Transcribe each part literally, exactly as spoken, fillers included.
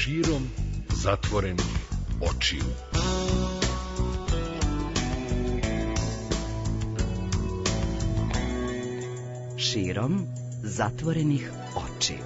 širom zatvorenih očiju. Širom zatvorenih očiju.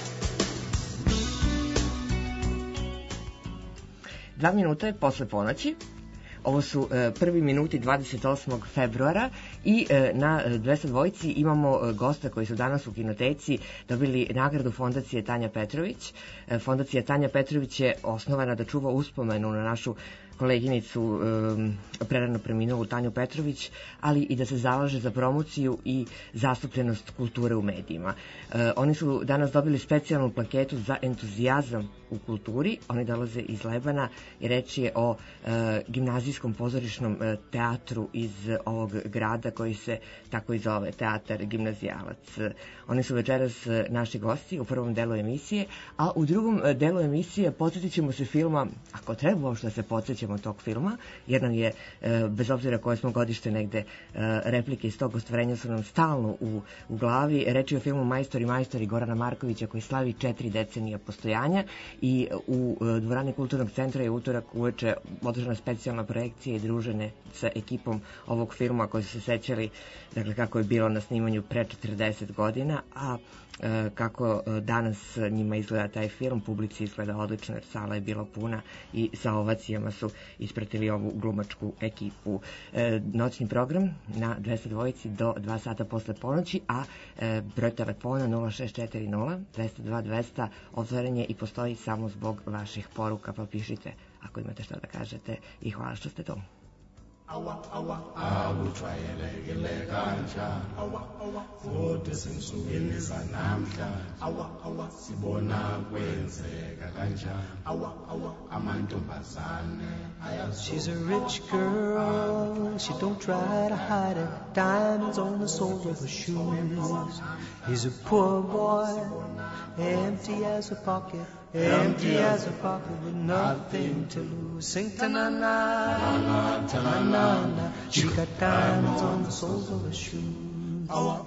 Dva minuta je posle ponoći. Ovo su e, prvi minuti dvadeset osmog februara i e, na dvesta dvojici imamo e, gosta koji su danas u Kinoteci dobili nagradu Fondacije Tanja Petrović. E, Fondacija Tanja Petrović je osnovana da čuva uspomenu na našu koleginicu e, prerano preminulu Tanju Petrović, ali i da se zalaže za promociju i zastupljenost kulture u medijima. E, oni su danas dobili specijalnu plaketu za entuzijazam u kulturi. Oni dolaze iz Lebana i reč je o e, gimnazijskom pozorišnom e, teatru iz ovog grada koji se tako i zove, Teatar Gimnazijalac. E, oni su večeras e, naši gosti u prvom delu emisije, a u drugom e, delu emisije podsjetit ćemo se filma, ako treba uopšte da se podsjećamo tog filma, jer nam je, e, bez obzira koje smo godište negde, e, replike iz tog ostvarenja su nam stalno u, u glavi. Reč je o filmu Majstori, majstori Gorana Markovića koji slavi četiri decenija postojanja i u dvorani Kulturnog centra je utorak uveče održana specijalna projekcija i družene sa ekipom ovog filma koji su se sećali, dakle, kako je bilo na snimanju pre četrdeset godina, a e, kako danas njima izgleda taj film, publici izgleda odlično jer sala je bila puna i sa ovacijama su ispratili ovu glumačku ekipu. E, noćni program na dvesta dvojici do dva sata posle ponoći, a e, broj telefona nula šest četiri nula dvesta dva dvesta otvoren je i postoji samo zbog vaših poruka, pa pišite ako imate šta da kažete i hvala što ste tu. Awa awa awujwayelekile kanjani awa awa futhi sensukwini zanamhla awa awa sibona kwenzeka kanjani awa awa amantombazane ayazi. She's a rich girl, she don't try to hide it, diamonds on the soles of her shoes. He's a poor boy, empty as a pocket, empty as a pocket with nothing to lose. Sing ta-na-na, ta-na-na, she got diamonds on the soles of her shoes.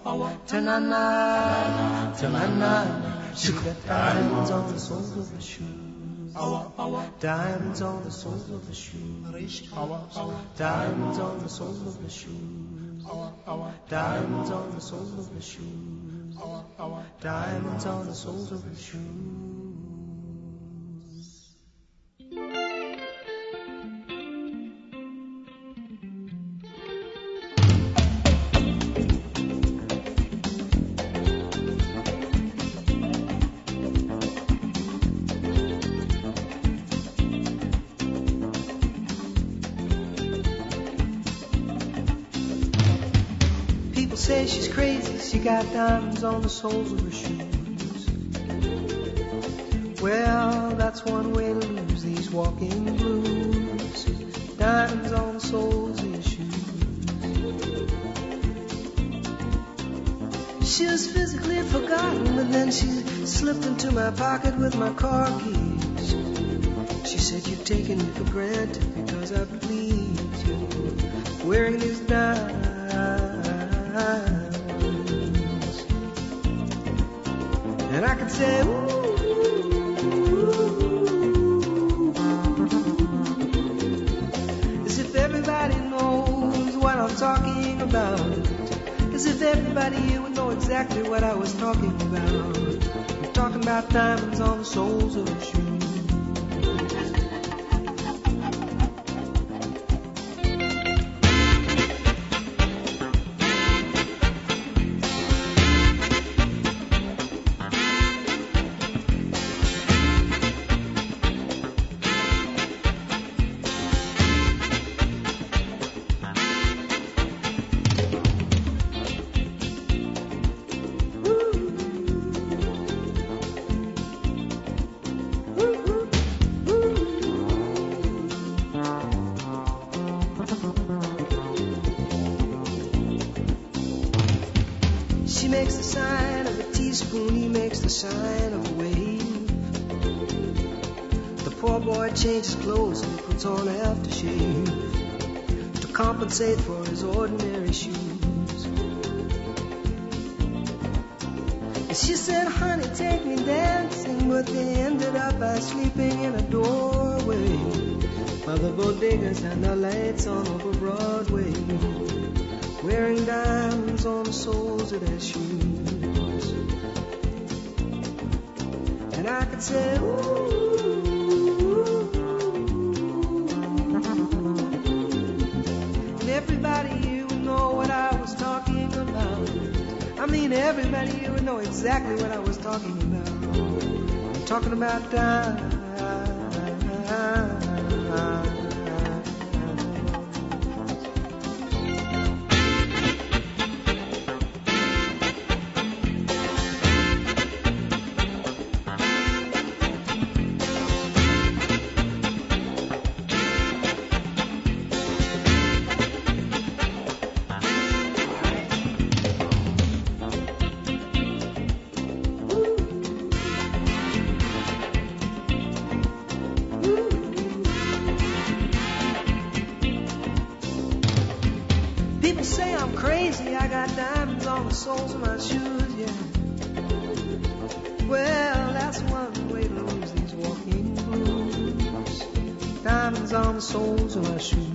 Ta-na-na, ta-na-na, she got diamonds on the soles of her shoes. Diamonds on the soles of her shoes. Diamonds on the soles of her shoes. Diamonds on the soles of her shoes. Diamonds on the soles of her shoes. Say she's crazy, she got diamonds on the soles of her shoes. Well, that's one way to lose these walking blues. Diamonds on the soles of your shoes. She was physically forgotten, but then she slipped into my pocket with my car keys. She said, you've taken me for granted because I please you, wearing these diamonds. And I could say, ooh, as if everybody knows what I'm talking about, as if everybody here would know exactly what I was talking about. I'm talking about diamonds on the soles of her shoes. Changes clothes and puts on aftershave to compensate for his ordinary shoes. And she said, honey, take me dancing, but but they ended up by sleeping in a doorway by the bodegas and the lights on over Broadway, wearing diamonds on the soles of their shoes. And I could say, ooh, and everybody here would know what I was talking about. I mean, everybody here would know exactly what I was talking about. I'm talking about time. Soles of my shoes, yeah. Well, that's one way to lose these walking blues. Diamonds on the soles of my shoes.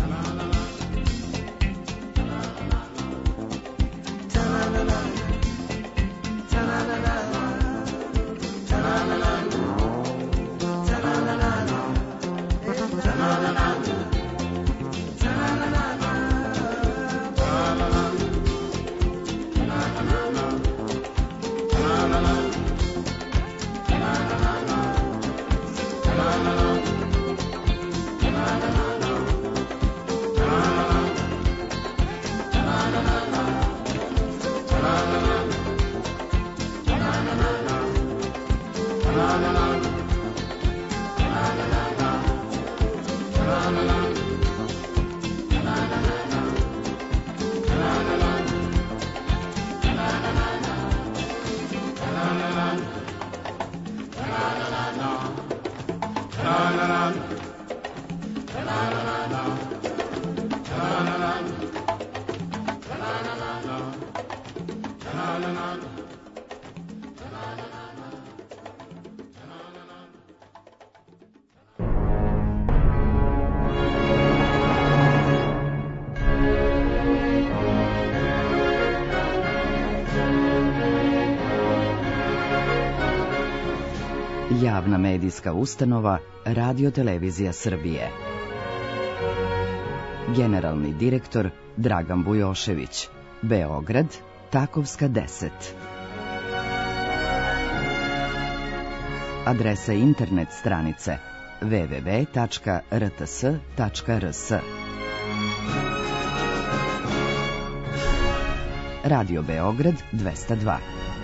Javna medijska ustanova Radio Televizija Srbije. Generalni direktor Dragan Bujošević. Beograd, Takovska deset. Adresa internet stranice w w w tačka r t s tačka r s. Radio Beograd dvesta dva.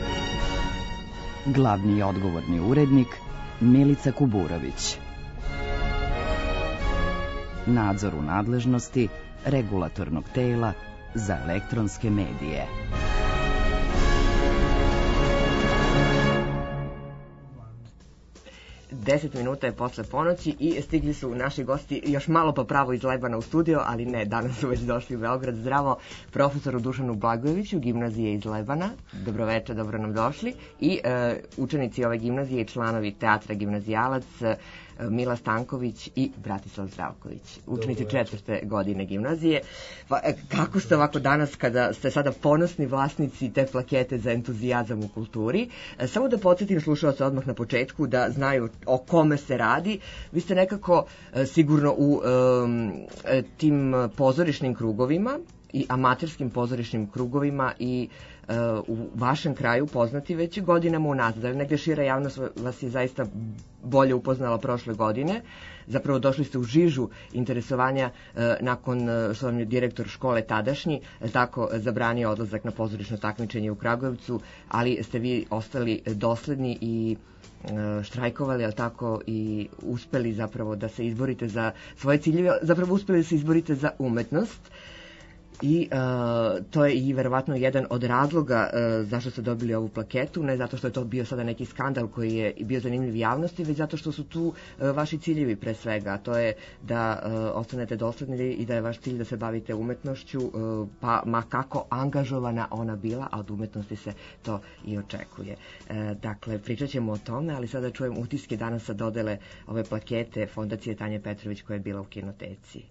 Glavni i odgovorni urednik Milica Kuburović. Nadzor u nadležnosti Regulatornog tela za elektronske medije. Deset minuta je posle ponoći i stigli su naši gosti još malo pa pravo iz Lebana u studio, ali ne, danas su već došli u Beograd. Zdravo profesoru Dušanu Blagojeviću, gimnazije iz Lebana. Dobroveče, dobro nam došli. I e, učenici ove gimnazije i članovi teatra Gimnazijalac Mila Stanković i Bratislav Zdravković, učenici četvrte godine gimnazije. Pa, kako ste ovako danas, kada ste sada ponosni vlasnici te plakete za entuzijazam u kulturi? Samo da podsjetim slušalce odmah na početku da znaju o kome se radi. Vi ste nekako sigurno u um, tim pozorišnim krugovima i amaterskim pozorišnim krugovima i uh, u vašem kraju poznati već godinama unazad. Ali negde šira javnost vas je zaista bolje upoznala prošle godine. Zapravo došli ste u žižu interesovanja uh, nakon uh, što vam je direktor škole tadašnji tako zabranio odlazak na pozorišno takmičenje u Kragujevcu, ali ste vi ostali dosledni i štrajkovali, ali tako i uspeli zapravo da se izborite za svoje ciljeve, zapravo uspeli da se izborite za umetnost. I uh, to je i verovatno jedan od razloga uh, zašto ste dobili ovu plaketu, ne zato što je to bio sada neki skandal koji je bio zanimljiv javnosti, već zato što su tu uh, vaši ciljevi pre svega, a to je da uh, ostanete dosledni i da je vaš cilj da se bavite umetnošću, uh, pa ma kako angažovana ona bila, a od umetnosti se to i očekuje. Uh, dakle, pričat ćemo o tome, ali sada čujem utiske danas sa dodele ove plakete Fondacije Tanje Petrović koja je bila u Kinoteci.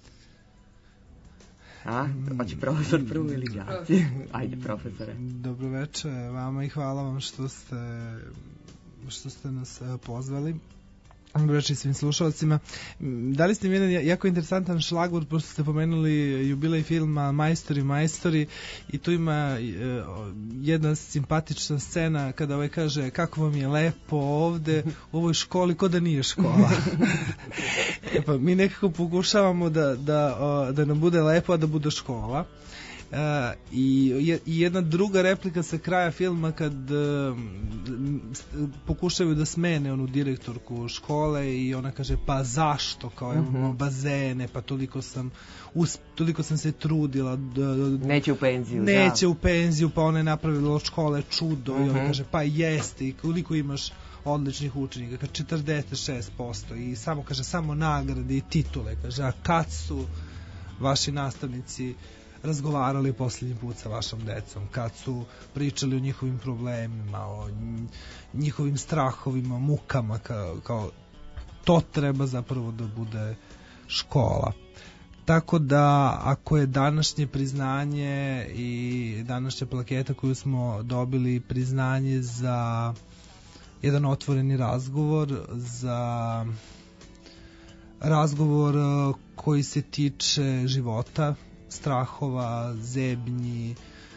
A, hoće profesor prvo ili đaci? Ajde, profesore. Dobroveče vama i hvala vam što ste, što ste nas pozvali. Dobroveče svim slušalcima. Dali ste mi jedan jako interesantan šlagvort, pošto ste pomenuli jubilej filma Majstori, majstori, i tu ima jedna simpatična scena kada ovaj kaže kako vam je lepo ovde u ovoj školi, ko da nije škola. E pa mi nekako pokušavamo da, da, da nam bude lepo, a da bude škola. Uh, i, i jedna druga replika sa kraja filma kad uh, pokušaju da smene onu direktorku škole i ona kaže pa zašto, kao uh-huh. imamo bazene, pa toliko sam us, toliko sam se trudila d, d, neće u penziju neće da. u penziju, pa ona je napravila od škole čudo uh-huh. i ona kaže pa jeste, i koliko imaš odličnih učenika, kaže četrdeset šest posto i samo kaže samo nagrade i titule, kaže a kad su vaši nastavnici razgovarali posljednji put sa vašom decom, kad su pričali o njihovim problemima, o njihovim strahovima, mukama, kao, kao to treba zapravo da bude škola. Tako da ako je današnje priznanje i današnja plaketa koju smo dobili priznanje za jedan otvoreni razgovor, za razgovor koji se tiče života, strahova, zebnji,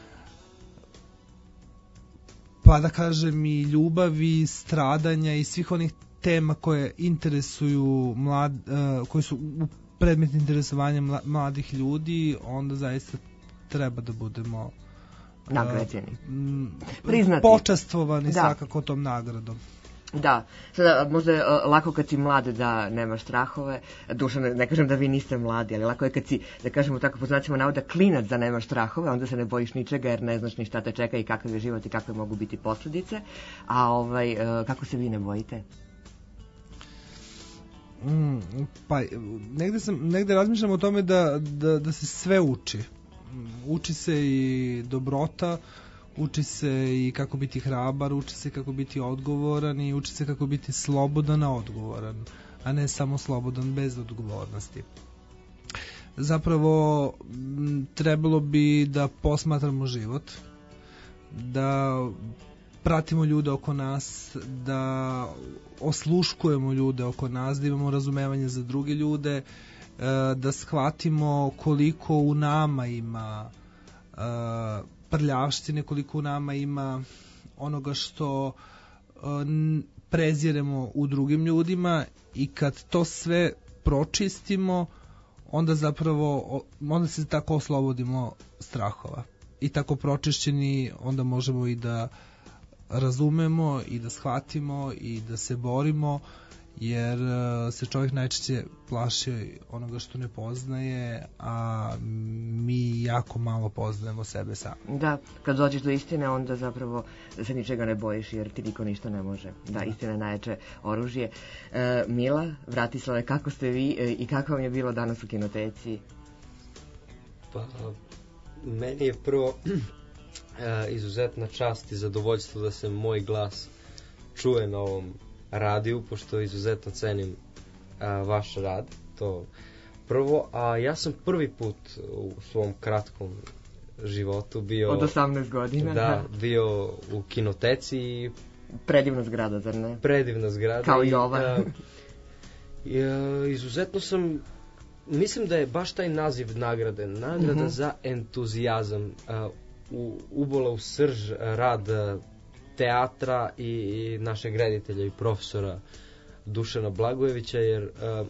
pa da kažem i ljubavi, stradanja i svih onih tema koje interesuju mlad, uh, koji su u predmet interesovanja mla, mladih ljudi, onda zaista treba da budemo nagrađeni, priznati, počastvovani svakako tom nagradom. Da, sada možda je lako kad si mlad da nemaš strahove, duša ne, ne kažem da vi niste mladi, ali lako je kad si, da kažemo tako po znacima navoda, klinac da nemaš strahove, onda se ne bojiš ničega jer ne znaš ni šta te čeka i kakav je život i kakve mogu biti posljedice, a ovaj, kako se vi ne bojite? Mm, pa negde, sam, negde razmišljam o tome da, da, da se sve uči. Uči se i dobrota, uči se i kako biti hrabar, uči se kako biti odgovoran i uči se kako biti slobodan, a odgovoran, a ne samo slobodan bez odgovornosti. Zapravo trebalo bi da posmatramo život, da pratimo ljude oko nas, da osluškujemo ljude oko nas, da imamo razumevanje za druge ljude, da shvatimo koliko u nama ima prljavštine, koliko u nama ima onoga što preziremo u drugim ljudima, i kad to sve pročistimo, onda zapravo onda se tako oslobodimo strahova, i tako pročišćeni onda možemo i da razumemo i da shvatimo i da se borimo, jer se čovjek najčešće plaši onoga što ne poznaje, a mi jako malo poznajemo sebe sami. Da, kad dođeš do istine, onda zapravo se ničega ne bojiš, jer ti niko ništa ne može. Da, istina je najjače oružje. E, Mila, Vratislave, kako ste vi i kako vam je bilo danas u Kinoteci? Pa, meni je prvo izuzetna čast i zadovoljstvo da se moj glas čuje na ovom radiju, pošto izuzetno cenim a, vaš rad, to prvo, a ja sam prvi put u svom kratkom životu bio... Od osamnaest godina? Da, bio u Kinoteci. Predivna zgrada, zar ne? Predivna zgrada. Kao i ova. A, i, a, izuzetno sam, mislim da je baš taj naziv nagrade, nagrada mm-hmm. za entuzijazam, a, u, ubola u srž rad teatra i, i našeg reditelja i profesora Dušana Blagojevića, jer uh,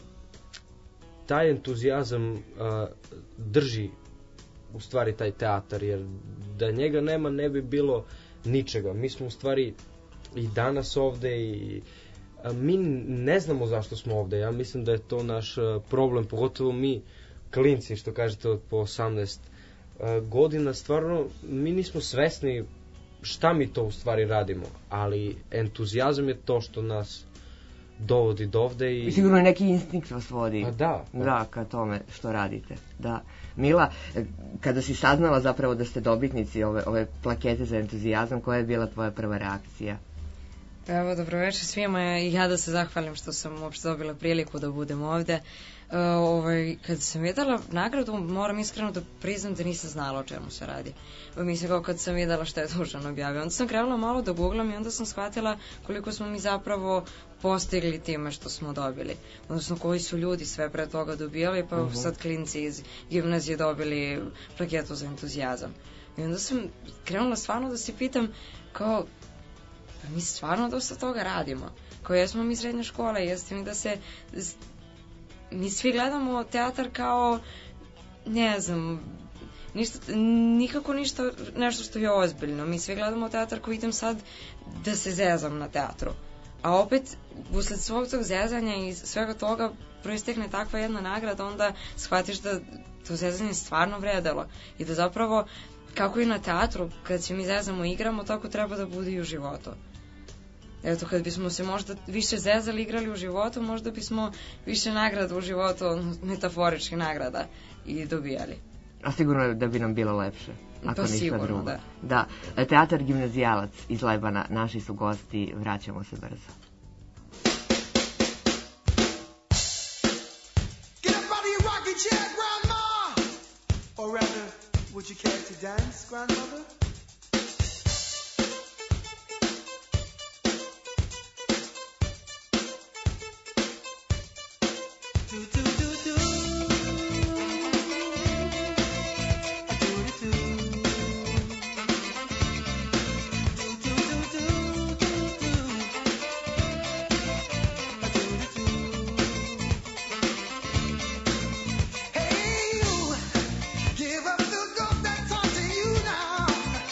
taj entuzijazam uh, drži u stvari taj teatar, jer da njega nema ne bi bilo ničega. Mi smo u stvari i danas ovde i uh, mi ne znamo zašto smo ovde. Ja mislim da je to naš uh, problem, pogotovo mi klinci, što kažete, od po osamnaest godina stvarno mi nismo svesni šta mi to u stvari radimo, ali entuzijazam je to što nas dovodi do ovde i... I sigurno je neki instinkt vas vodi. A da. Pa. Da, ka tome što radite. Da. Mila, kada si saznala zapravo da ste dobitnici ove, ove plakete za entuzijazam, koja je bila tvoja prva reakcija? Evo, dobroveče svima i ja da se zahvalim što sam uopšte dobila priliku da budem ovde. Uh, ovaj, kad sam videla nagradu, moram iskreno da priznam da nisam znala o čemu se radi. Mislim, kao kad sam videla šta je Dušan objavio. Onda sam krenula malo da googlam i onda sam shvatila koliko smo mi zapravo postigli time što smo dobili. Odnosno, koji su ljudi sve pre toga dobijali, pa uh-huh. sad klinci iz gimnazije dobili plaketu za entuzijazam. I onda sam krenula stvarno da se pitam kao, pa mi stvarno dosta toga radimo. Kao jesmo mi srednja škola, jeste mi da se... Mi svi gledamo teatar kao, ne znam, ništa, nikako ništa, nešto što je ozbiljno. Mi svi gledamo teatar koji idem sad da se zezam na teatru. A opet, usled svog tog zezanja i svega toga proistekne takva jedna nagrada, onda shvatiš da to zezanje stvarno vredelo. I da zapravo, kako i na teatru, kad se mi zezamo i igramo, tako treba da bude i u životu. Eto, kad bismo se možda više zezali, igrali u životu, možda bismo više nagrada u životu, metaforičkih nagrada, i dobijali. A sigurno da bi nam bilo lepše, ako pa ništa sigurno, drugo. Da. Da. Teatar Gimnazijalac iz Lebana, naši su gosti, vraćamo se brzo. Get up out of your rocking chair, grandma! Or rather, would you care to dance, grandmother? Hey, you, give up the ghost that's haunting you now.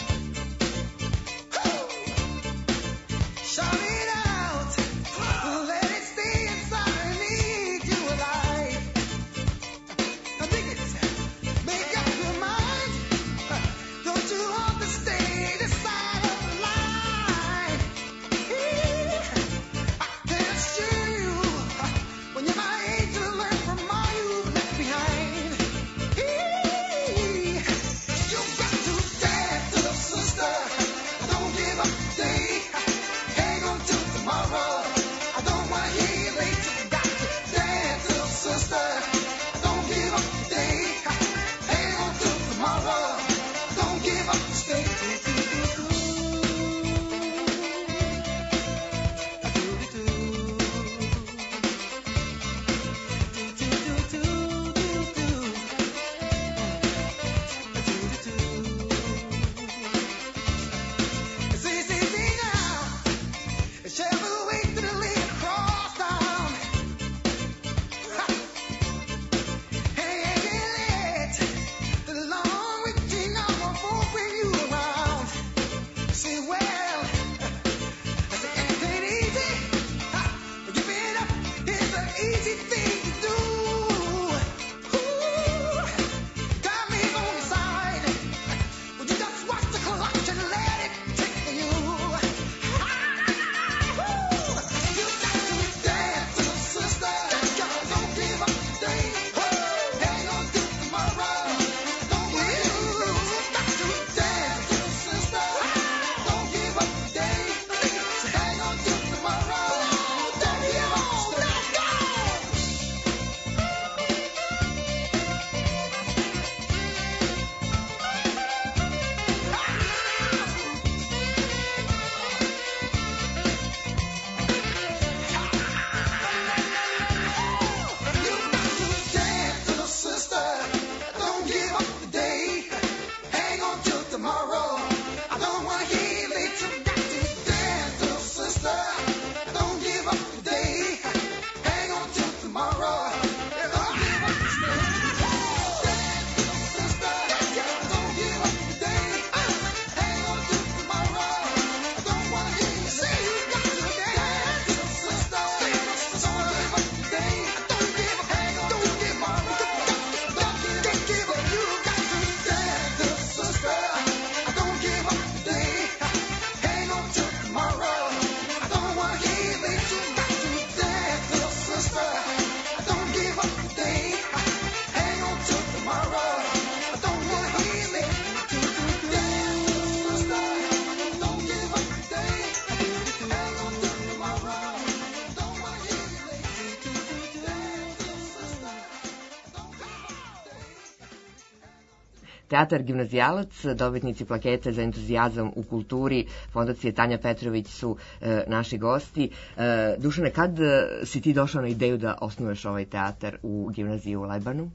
Teatar Gimnazijalac, dobitnici plakete za entuzijazam u kulturi, fondacije Tanja Petrović su e, naši gosti. E, Dušane, kad si ti došao na ideju da osnuješ ovaj teatar u gimnaziji u Lebanu?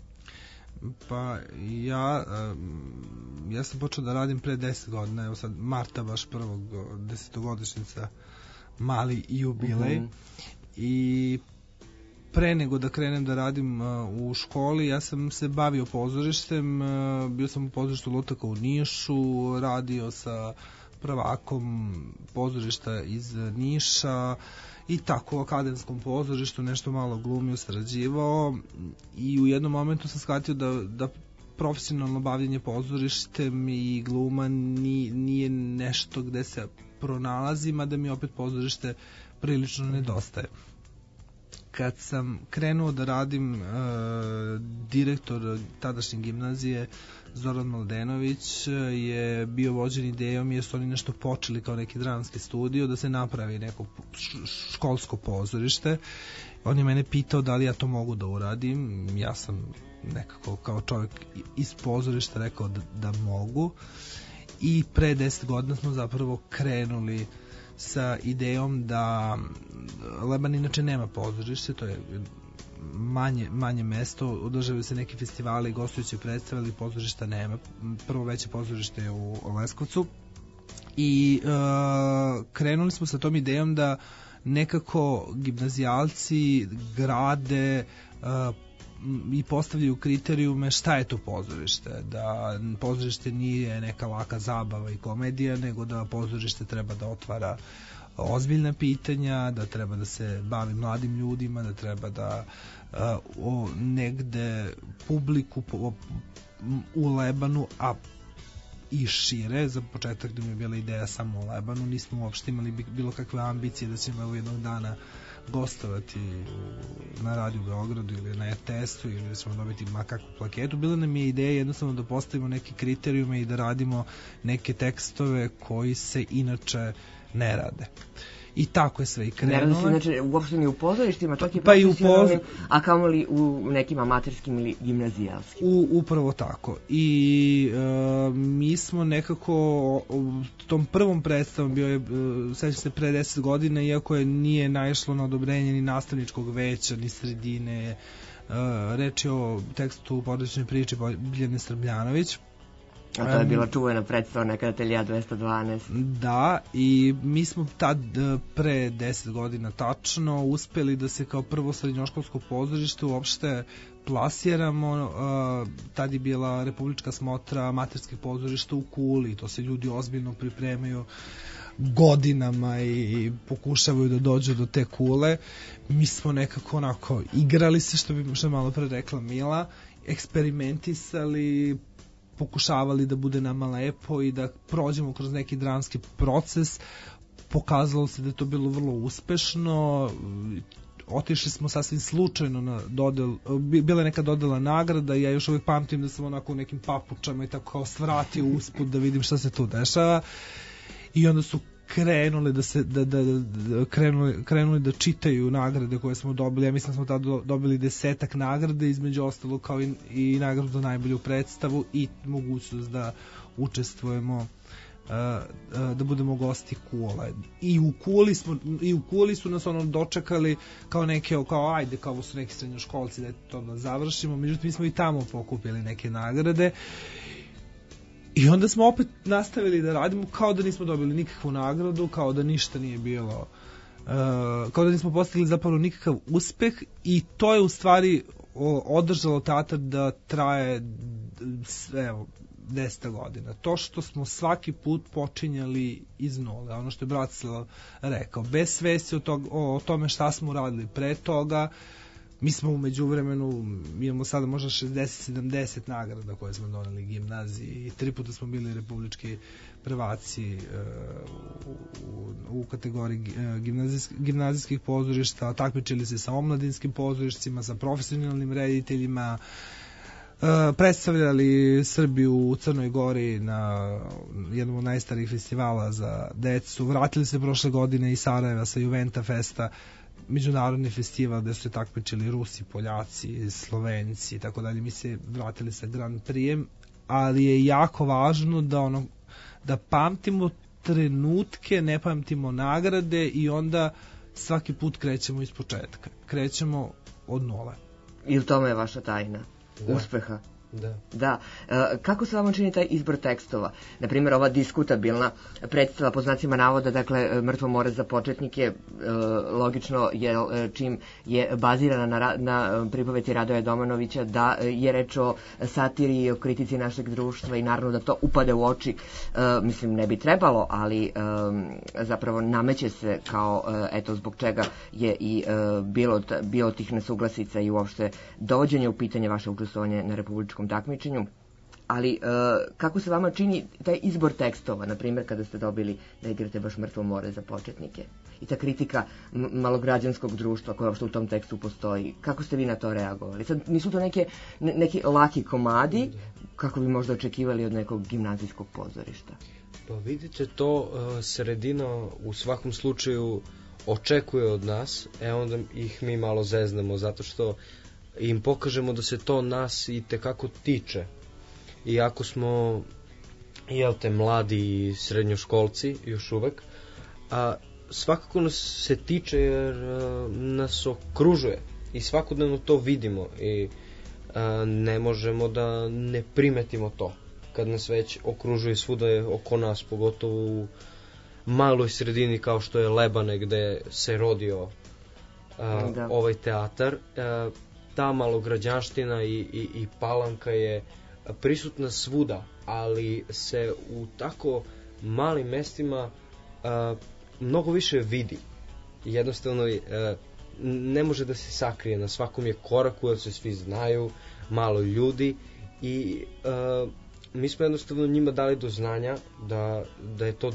Pa ja, ja sam počeo da radim pre deset godina, evo sad marta baš prvog desetogodišnjica, mali jubilej. Uh-huh. I pre nego da krenem da radim u školi, ja sam se bavio pozorištem, bio sam u pozorištu Lutaka u Nišu, radio sa prvakom pozorišta iz Niša i tako u akademskom pozorištu nešto malo glumio, sarađivao i u jednom momentu sam shvatio da, da profesionalno bavljenje pozorištem i gluma ni, nije nešto gde se pronalazim, a da mi opet pozorište prilično nedostaje. Kad sam krenuo da radim, e, direktor tadašnje gimnazije Zoran Mladenović je bio vođen idejom jer su oni nešto počeli kao neki dramski studio da se napravi neko školsko pozorište. On je mene pitao da li ja to mogu da uradim. Ja sam nekako kao čovjek iz pozorišta rekao da, da mogu. I pre deset godina smo zapravo krenuli sa idejom da Leban inače nema pozorište, to je manje, manje mesto, održavaju se neki festivali, gostujući predstave, ali pozorišta nema. Prvo veće pozorište je u Leskovcu i uh, krenuli smo sa tom idejom da nekako gimnazijalci grade uh, i postavljaju kriterijume šta je to pozorište, da pozorište nije neka laka zabava i komedija, nego da pozorište treba da otvara ozbiljna pitanja, da treba da se bavi mladim ljudima, da treba da uh, o, negde publiku po, u Lebanu, a i šire, za početak da mi je bila ideja samo u Lebanu, nismo uopšte imali bilo kakve ambicije da ćemo evo jednog dana gostovati na radiju u Beogradu ili na R T S-u ili da ćemo dobiti makakvu plaketu. Bila nam je ideja jednostavno da postavimo neke kriterijume i da radimo neke tekstove koji se inače ne rade. I tako je sve i krenulo. Ne rade se inače uopšte ni u pozorištima, čak i pa i u poz... a kamoli u nekim amaterskim ili gimnazijalskim. U, upravo tako. I uh, mi smo nekako u tom prvom predstavom bio je, uh, sećam se, pre deset godina, iako je nije naišlo na odobrenje ni nastavničkog veća, ni sredine. Uh, reč je o tekstu porodične priče Biljane Srbljanović. A to je bila čuvena predstava nekada Telija dvesta dvanaest. Da, i mi smo tad pre deset godina tačno uspeli da se kao prvo srednjoškolsko pozorište uopšte plasiramo. Uh, tad je bila republička smotra amaterskih pozorišta u Kuli, to se ljudi ozbiljno pripremaju godinama i pokušavaju da dođu do te Kule. Mi smo nekako onako igrali se, što bi što malo pre rekla Mila, eksperimentisali, pokušavali da bude nama lepo i da prođemo kroz neki dramski proces. Pokazalo se da je to bilo vrlo uspešno. Otišli smo sasvim slučajno na dodel, bila je neka dodela nagrada i ja još uvijek pamtim da sam onako u nekim papučama i tako kao svratio usput da vidim šta se tu dešava. I onda su krenuli da se da, da, da krenuli, krenuli da čitaju nagrade koje smo dobili. Ja mislim da smo tada dobili desetak nagrade, između ostalo kao i, i nagradu za najbolju predstavu i mogućnost da učestvujemo, uh, uh, da budemo gosti Kule. I u Kuli smo i u Kuli su nas ono dočekali kao neke, kao ajde, kao su neki srednjoškolci da to da završimo. Međutim, mi smo i tamo pokupili neke nagrade. I onda smo opet nastavili da radimo kao da nismo dobili nikakvu nagradu, kao da ništa nije bilo, uh, kao da nismo postigli zapravo nikakav uspeh, i to je u stvari održalo teatar da traje evo, deset godina. To što smo svaki put počinjali iz nule, ono što je Bratislav rekao, bez svesti o, tog, o, o tome šta smo radili pre toga. Mi smo u međuvremenu, imamo sada možda šezdeset sedamdeset nagrada koje smo doneli gimnaziji i tri puta smo bili republički prvaci uh, u, u kategoriji gimnazijsk, gimnazijskih pozorišta, takmičili se sa omladinskim pozorištima, sa profesionalnim rediteljima, uh, predstavljali Srbiju u Crnoj Gori na jednom od najstarijih festivala za decu, vratili se prošle godine iz Sarajeva sa Juventa Festa, međunarodni festival gde su se takmičili Rusi, Poljaci, Slovenci i tako dalje. Mi se vratili sa Grand Prijem, ali je jako važno da ono da pamtimo trenutke, ne pamtimo nagrade i onda svaki put krećemo iz početka. Krećemo od nule. I u tome je vaša tajna Da. uspeha. Da. Da. E, kako se vama čini taj izbor tekstova? Naprimjer, ova diskutabilna predstava po znacima navoda, dakle, Mrtvo more za početnike, e, logično je e, čim je bazirana na, ra- na pripovesti Radoja Domanovića, da je reč o satiri i o kritici našeg društva i naravno da to upade u oči. E, mislim, ne bi trebalo, ali e, zapravo nameće se kao, e, eto, zbog čega je i e, bilo, t- bilo tih nesuglasica i uopšte dovođenje u pitanje vaše učestvovanje na republičkom takmičenju, ali e, kako se vama čini taj izbor tekstova, na primjer kada ste dobili da igrate baš Mrtvo more za početnike i ta kritika m- malograđanskog društva koja uopšte u tom tekstu postoji, kako ste vi na to reagovali? Sad, nisu to neke, ne, neki laki komadi kako bi možda očekivali od nekog gimnazijskog pozorišta? Pa vidite, to uh, sredina u svakom slučaju očekuje od nas, e onda ih mi malo zeznemo, zato što im pokažemo da se to nas i tekako tiče. Iako smo, jel te, mladi i srednjoškolci još uvek, a svakako nas se tiče jer a, nas okružuje i svakodnevno to vidimo i a, ne možemo da ne primetimo to kad nas već okružuje svuda je oko nas, pogotovo u maloj sredini kao što je Lebane gde se rodio a, ovaj teatar. A, ta malograđanština i, i, i Palanka je prisutna svuda, ali se u tako malim mestima a, mnogo više vidi. Jednostavno a, ne može da se sakrije, na svakom je koraku, jer se svi znaju, malo ljudi i a, mi smo jednostavno njima dali do znanja da, da je to,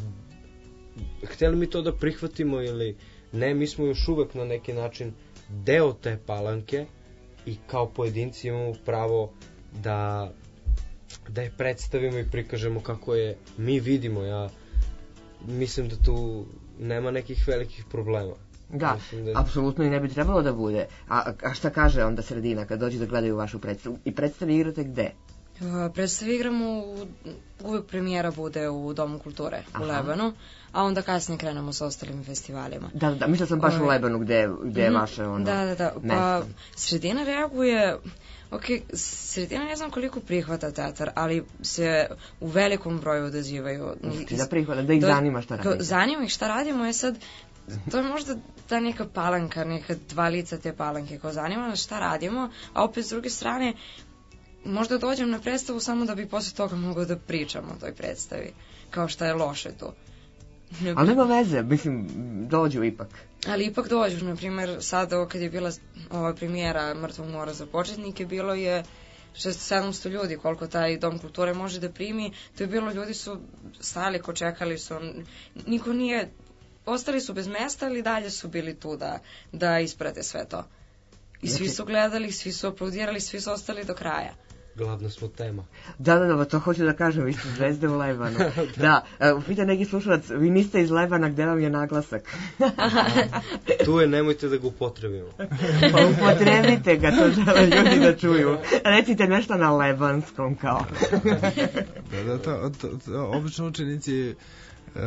hteli mi to da prihvatimo ili ne, mi smo još uvek na neki način deo te Palanke i kao pojedinci imamo pravo da da je predstavimo i prikažemo kako je mi vidimo. Ja mislim da tu nema nekih velikih problema. Da, da, apsolutno i ne bi trebalo da bude. A, a šta kaže onda sredina kad dođe da gledaju vašu predstavu? I predstavi igrate gde? Predstavi igramo, u, uvijek premijera bude u Domu kulture. Aha. U Lebanu, a onda kasnije krenemo sa ostalim festivalima. Da, da, mislila sam baš o... u Lebanu gde, gde je vaše ono Da, da, da, pa sredina reaguje, ok, sredina ne znam koliko prihvata teatar, ali se u velikom broju odazivaju. Da prihvata, da ih zanima šta radimo. Zanima ih šta radimo je sad, to je možda ta neka Palanka, neka dva lica te Palanke, ko zanima nas šta radimo, a opet s druge strane, možda dođem na predstavu samo da bi posle toga mogao da pričam o toj predstavi, kao šta je loše tu. Ne... Ali nema veze, mislim, dođu ipak. Ali ipak dođu, na primjer, sad ovo kad je bila ova premijera Mrtvog mora za početnike, bilo je šesto sedamsto ljudi, koliko taj Dom kulture može da primi, to je bilo, ljudi su stali, ko čekali su, niko nije, ostali su bez mesta, ali dalje su bili tu da, da isprate sve to. I svi su gledali, svi su aplaudirali, svi su ostali do kraja. Glavna smo tema. Da, da, da, to hoću da kažem, vi ste zvezde u Lebanu. Da, uh, pita neki slušalac, vi niste iz Lebana, gde vam je naglasak? Tu je, nemojte da ga upotrebimo. Pa upotrebite ga, to žele ljudi da čuju. Recite nešto na lebanskom, kao. Da, da, to, to, to obično učenici uh,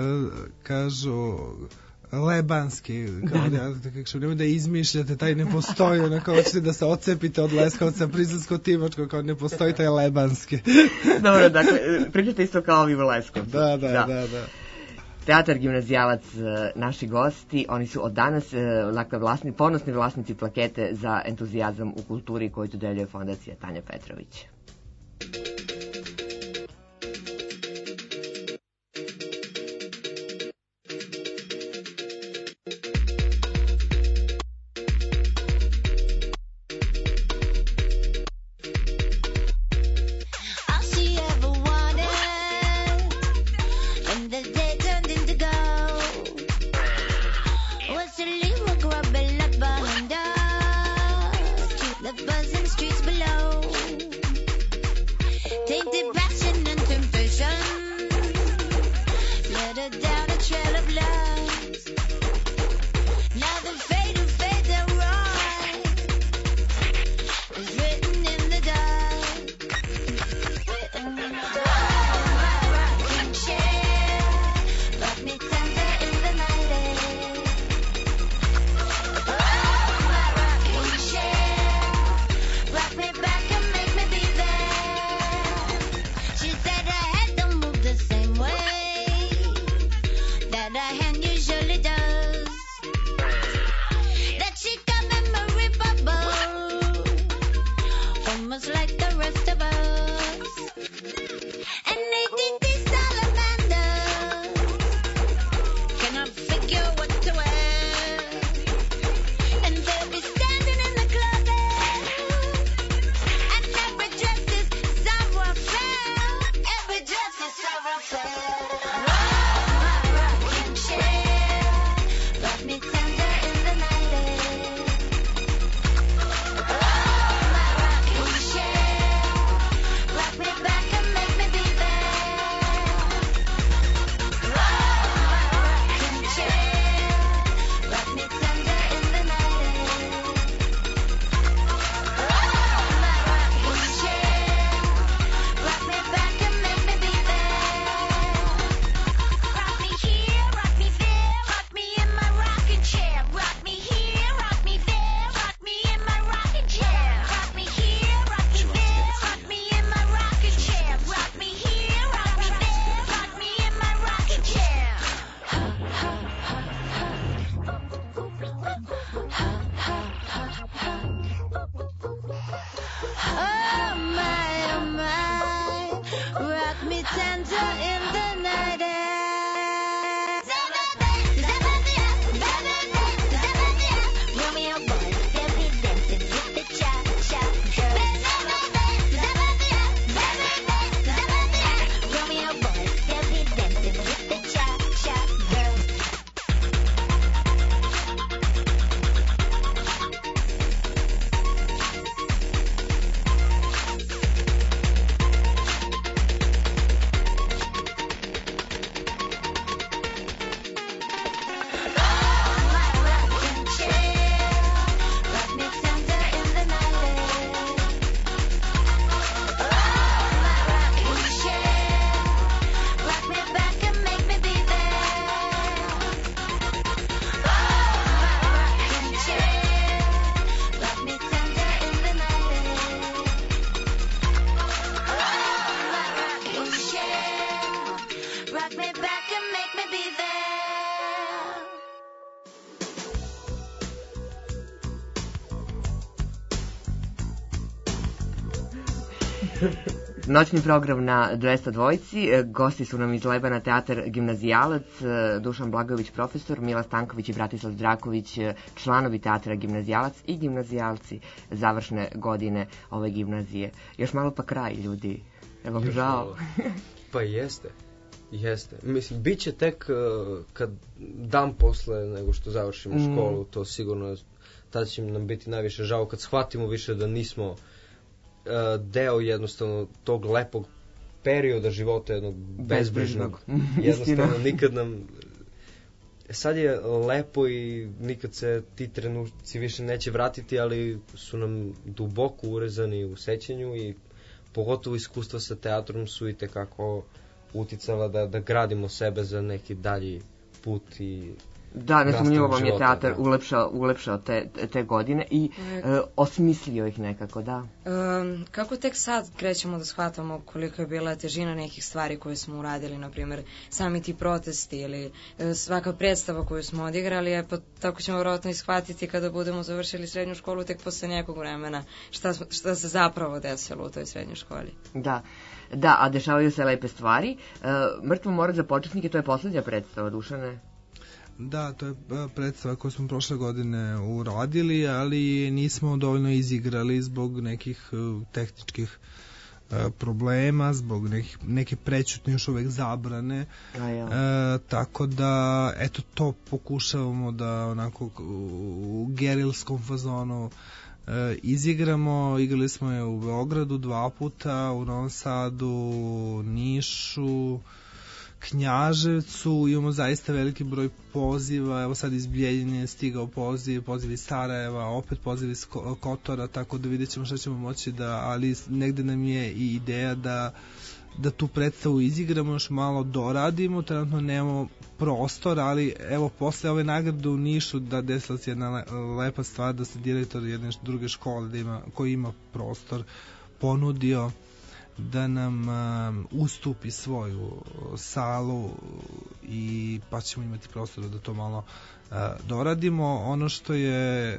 kažu lebanski, kao da, kako nemoj da izmišljate, taj ne postoji, onako hoćete da se ocepite od Leskovca, Prizrensko-Timočko, kao ne postoji taj lebanski. Dobro, dakle, pričate isto kao ovi u Leskovcu. Da, da, da, da, da. Teatar Gimnazijalac, naši gosti, oni su od danas, dakle, vlasni, ponosni vlasnici plakete za entuzijazam u kulturi koju dodeljuje fondacija Tanja Petrović. The buzzing streets below. Santa in the night air. Romeo boys, they'll be dancing with the cha-cha girls. Romeo boys, they'll be dancing with the cha-cha girls. Rock me back and make me be there. Noćni program na dvesta dvojci, e, gosti su nam iz Lebana teatar Gimnazijalac, e, Dušan Blagojević profesor, Mila Stanković i Bratislav Zdraković, e, članovi teatra Gimnazijalac i gimnazijalci završne godine ove gimnazije. Još malo pa kraj, ljudi. Evo vam žao. Pa jeste. Jeste. Mislim, bit će tek uh, kad dan posle nego što završimo Mm. školu, to sigurno, tada će nam biti najviše žao kad shvatimo više da nismo uh, deo jednostavno tog lepog perioda života, jednog bezbrižnog. Jednostavno nikad nam... Sad je lepo i nikad se ti trenuci više neće vratiti, ali su nam duboko urezani u sećanju i pogotovo iskustva sa teatrom su i tekako uticala da, da gradimo sebe za neki dalji put i Da, nesumnjivo vam je života, teatar da. ulepšao, ulepšao te, te godine i e, osmislio ih nekako, da. Um, kako tek sad krećemo da shvatamo koliko je bila težina nekih stvari koje smo uradili, na primjer sami ti protesti ili e, svaka predstava koju smo odigrali, e, pa tako ćemo vjerojatno i shvatiti kada budemo završili srednju školu tek posle nekog vremena šta, smo- šta se zapravo desilo u toj srednjoj školi. Da, da, a dešavaju se lepe stvari. E, Mrtvo more za početnike, to je poslednja predstava, Dušane. Da, to je e, predstava koju smo prošle godine uradili, ali nismo dovoljno izigrali zbog nekih e, tehničkih e, problema, zbog nekih, neke prećutne još uvek zabrane. A ja. E, tako da, eto, to pokušavamo da onako u gerilskom fazonu e, izigramo. Igrali smo je u Beogradu dva puta, u Novom Sadu, Nišu, Knjaževcu, imamo zaista veliki broj poziva, evo sad iz Bijeljine je stigao poziv, poziv iz Sarajeva, opet poziv iz Ko- Kotora, tako da vidjet ćemo šta ćemo moći da, ali negde nam je i ideja da da tu predstavu izigramo, još malo doradimo, trenutno nemamo prostor, ali evo posle ove nagrade u Nišu da desila se jedna le, lepa stvar da se direktor jedne druge škole da ima, koji ima prostor ponudio da nam um, ustupi svoju salu i pa ćemo imati prostora da to malo uh, doradimo. Ono što je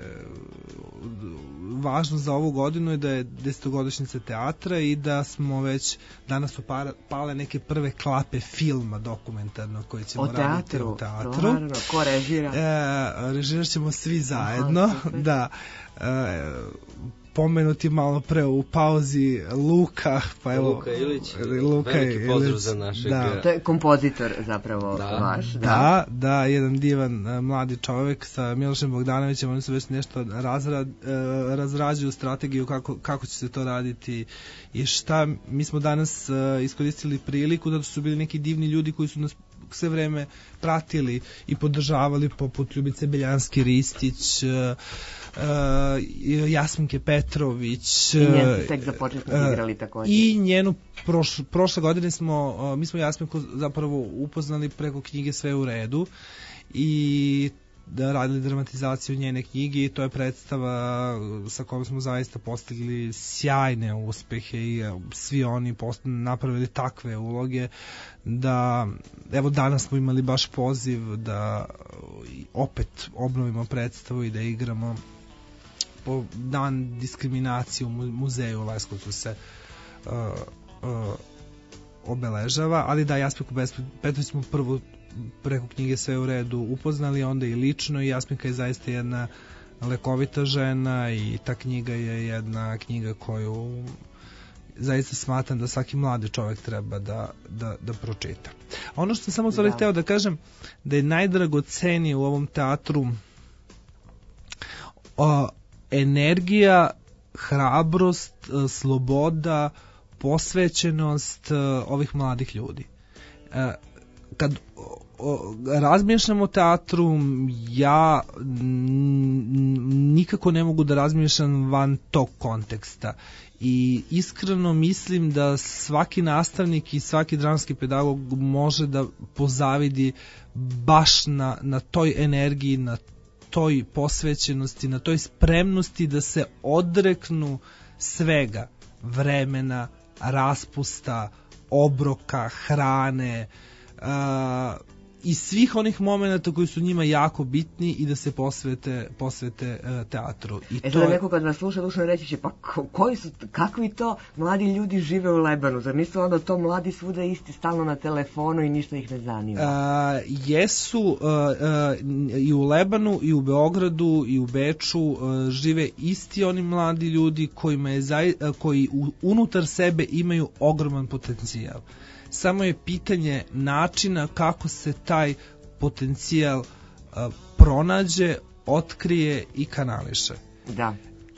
važno za ovu godinu je da je desetogodišnjica teatra i da smo već danas su para, pale neke prve klape filma dokumentarno koje ćemo O raditi teatru, u teatru. stvarno, ko režira? E, režirat ćemo svi zajedno. Aha, super. Da. E, pomenuti malo pre u pauzi Luka, pa evo Luka Ilić, Luka veliki pozdrav Ilić, za našeg da. To je kompozitor zapravo Da. vaš, da. Da, da, jedan divan uh, mladi čovjek sa Milošem Bogdanovićem, oni su već nešto razrad, uh, razrađuju strategiju kako, kako će se to raditi i šta. Mi smo danas uh, iskoristili priliku da su bili neki divni ljudi koji su nas sve vreme pratili i podržavali, poput Ljubice Beljanski-Ristić, uh, uh, Jasminke Petrović, I njen uh, tek za početnik uh, igrali također. i njenu proš, prošle godine smo uh, mi smo Jasminku zapravo upoznali preko knjige Sve u redu i da radili dramatizaciju njene knjige i to je predstava sa kojom smo zaista postigli sjajne uspehe i uh, svi oni post, napravili takve uloge da evo danas smo imali baš poziv da uh, opet obnovimo predstavu i da igramo po dan diskriminacije u muzeju u Leskovcu se uh, uh, obeležava, ali da, Jasminku Petrović smo prvo preko knjige Sve u redu upoznali, onda i lično, i Jasminka je zaista jedna lekovita žena i ta knjiga je jedna knjiga koju zaista smatram da svaki mladi čovjek treba da, da, da pročita. A ono što sam samo da. hteo da kažem, da je najdragocenije u ovom teatru o, energija, hrabrost, sloboda, posvećenost ovih mladih ljudi. Kad razmišljam o teatru, ja nikako ne mogu da razmišljam van tog konteksta i iskreno mislim da svaki nastavnik i svaki dramski pedagog može da pozavidi baš na, na toj energiji, na toj posvećenosti, na toj spremnosti da se odreknu svega, vremena, raspusta, obroka, hrane, uh, i svih onih momenata koji su njima jako bitni i da se posvete, posvete uh, teatru. I e to sada neko kad nas sluša dušno reći će, pa ko, koji su, kakvi to mladi ljudi žive u Lebanu? Zar nisu onda to mladi svuda isti, stalno na telefonu i ništa ih ne zanima? Uh, jesu uh, uh, i u Lebanu, i u Beogradu, i u Beču uh, žive isti oni mladi ljudi kojima je zaj, uh, koji u, unutar sebe imaju ogroman potencijal. Samo je pitanje načina kako se taj potencijal uh, pronađe, otkrije i kanališe. Da.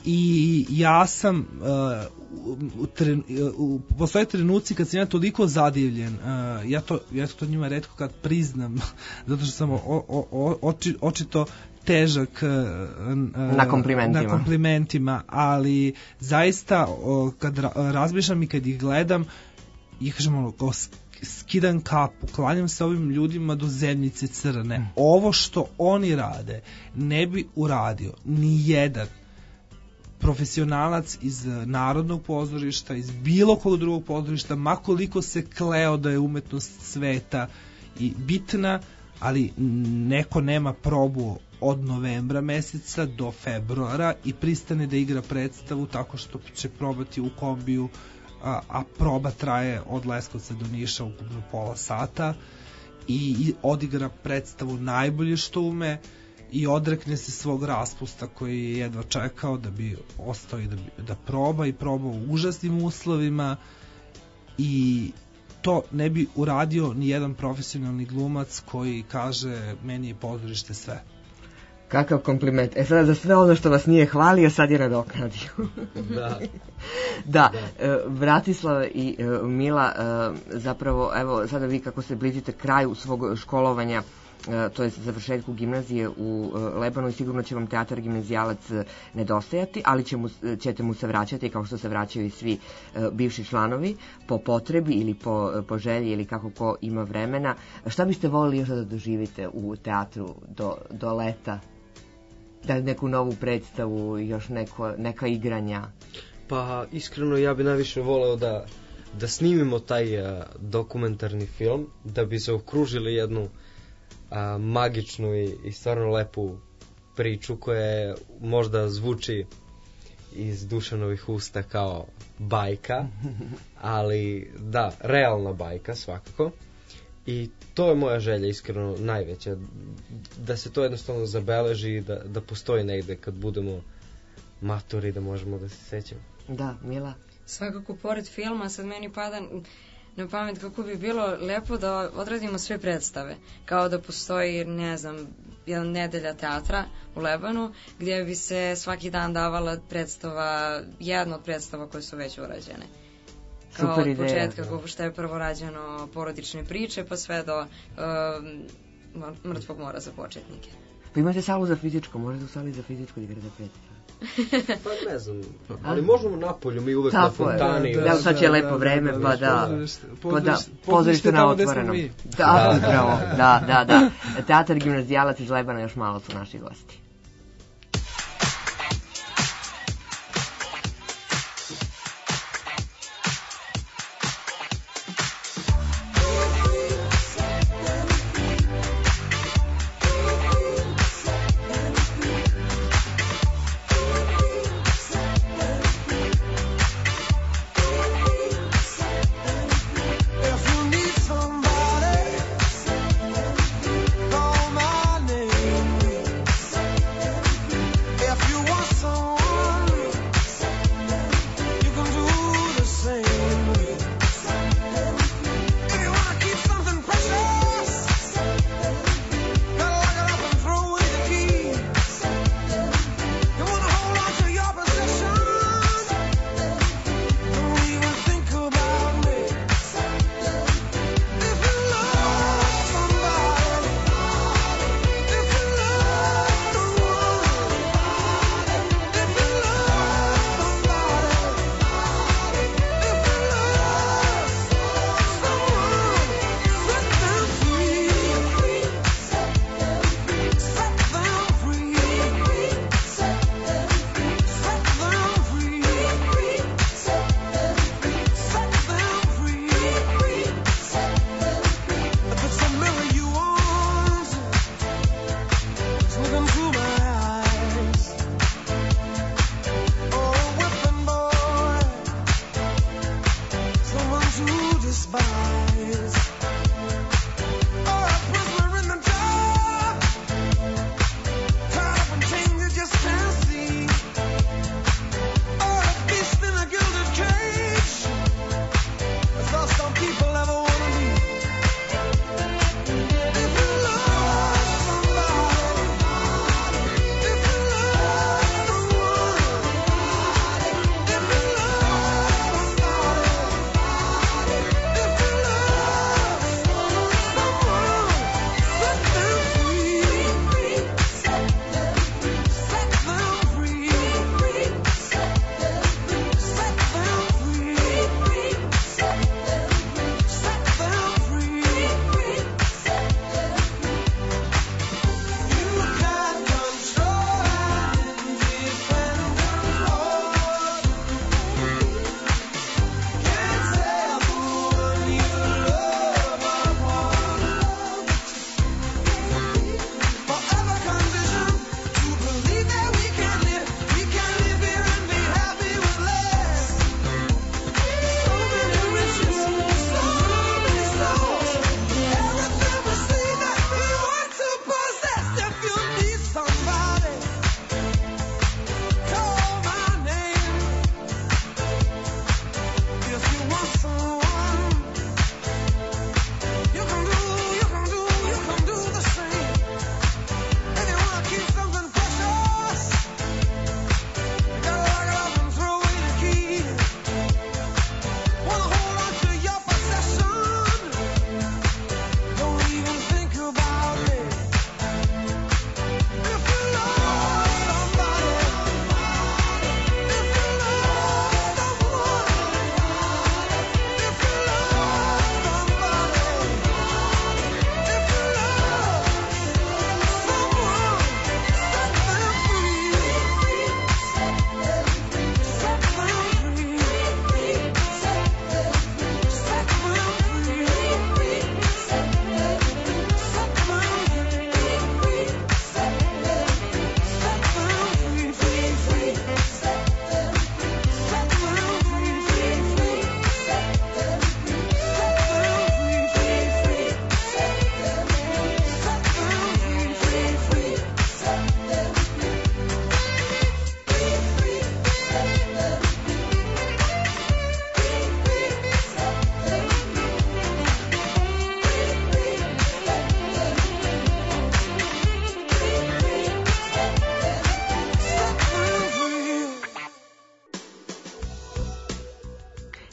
I ja sam uh, u tren, uh, postoje trenuci kad sam ja toliko zadivljen, uh, ja to ja to njima retko kad priznam zato što sam o, o, o, oči, očito težak uh, na komplimentima. na komplimentima, ali zaista uh, kad ra, razmišljam i kad ih gledam i kažem ono, kao skidam kapu, klanjam se ovim ljudima do zemljice crne. Mm. Ovo što oni rade ne bi uradio ni jedan profesionalac iz Narodnog pozorišta, iz bilo kog drugog pozorišta, makoliko se kleo da je umetnost sveta i bitna, ali neko nema probu od novembra meseca do februara i pristane da igra predstavu tako što će probati u kombiju, a, a proba traje od Leskovca do Niša u pola sata i, i odigra predstavu najbolje što ume i odrekne se svog raspusta koji je jedva čekao da bi ostao i da, bi, da proba i proba u užasnim uslovima i to ne bi uradio ni jedan profesionalni glumac koji kaže meni je pozorište sve. Kakav kompliment. E sada za sve ono što vas nije hvalio, sad je nadoknadio. Da. Da, e, Vratislava i e, Mila, e, zapravo, evo, sada vi kako se bližite kraju svog školovanja, e, to je završetku gimnazije u e, Lebanu i sigurno će vam teatar gimnazijalac e, nedostajati, ali će mu, ćete mu se vraćati kao što se vraćaju i svi e, bivši članovi, po potrebi ili po, po želji ili kako ko ima vremena. Šta biste volili još da doživite u teatru do, do leta? Da li neku novu predstavu, još neko, neka igranja? Pa iskreno ja bi najviše voleo da, da snimimo taj uh, dokumentarni film, da bi se okružili jednu uh, magičnu i, i stvarno lepu priču koja možda zvuči iz Dušanovih usta kao bajka, ali da, realna bajka svakako. I to je moja želja iskreno najveća, da se to jednostavno zabeleži i da, da postoji negde kad budemo matori da možemo da se sećamo. Da, Mila? Svakako pored filma sad meni pada na pamet kako bi bilo lepo da odradimo sve predstave. Kao da postoji, ne znam, jedna nedelja teatra u Lebanu gdje bi se svaki dan davala predstava, jedna od predstava koje su već urađene. Kao Super od početka, ideja. kako što je prvo rađeno porodične priče, pa sve do um, Mrtvog mora za početnike. Pa imate salu za fizičko, možete u sali za fizičko da igrate predstavu. Pa ne znam, ali možemo napolju, mi uvek Tako na fontani. Da, da, da, sad će lepo da, vreme, da, da, pa da, pa da, pozorište na otvorenom. Da, upravo, da, da, da. Teatar gimnazijalac iz Lebana još malo su naši gosti. If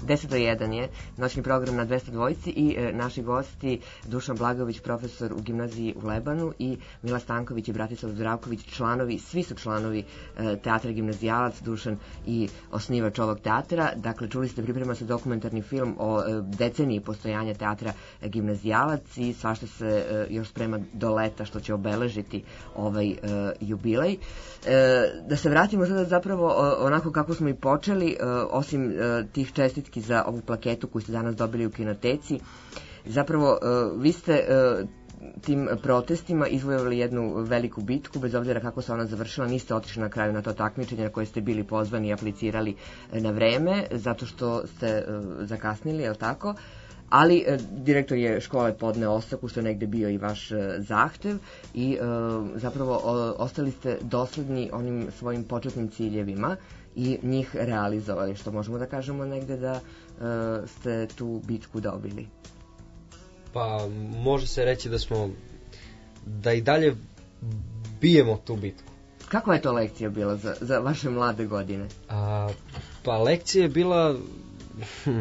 deset do jedan je noćni program na dvesta dvojici i e, naši gosti Dušan Blagović, profesor u gimnaziji u Lebanu i Mila Stanković i Bratislav Zdravković, članovi, svi su članovi e, teatra Gimnazijalac, Dušan i osnivač ovog teatra. Dakle, čuli ste, priprema se dokumentarni film o e, deceniji postojanja teatra Gimnazijalac i svašta se e, još sprema do leta što će obeležiti ovaj e, jubilej. E, da se vratimo sada zapravo o, onako kako smo i počeli, e, osim e, tih čestitki za ovu plaketu koju ste danas dobili u kinoteci, zapravo e, vi ste e, tim protestima izvojevali jednu veliku bitku, bez obzira kako se ona završila, niste otišli na kraju na to takmičenje na koje ste bili pozvani i aplicirali na vreme, zato što ste e, zakasnili, je li tako? Ali e, direktor je škole podneo ostavku, što je negde bio i vaš e, zahtev i e, zapravo o, ostali ste dosledni onim svojim početnim ciljevima i njih realizovali, što možemo da kažemo negde da e, ste tu bitku dobili. Pa može se reći da smo, da i dalje bijemo tu bitku. Kakva je to lekcija bila za, za vaše mlade godine? A, pa lekcija je bila... Hm,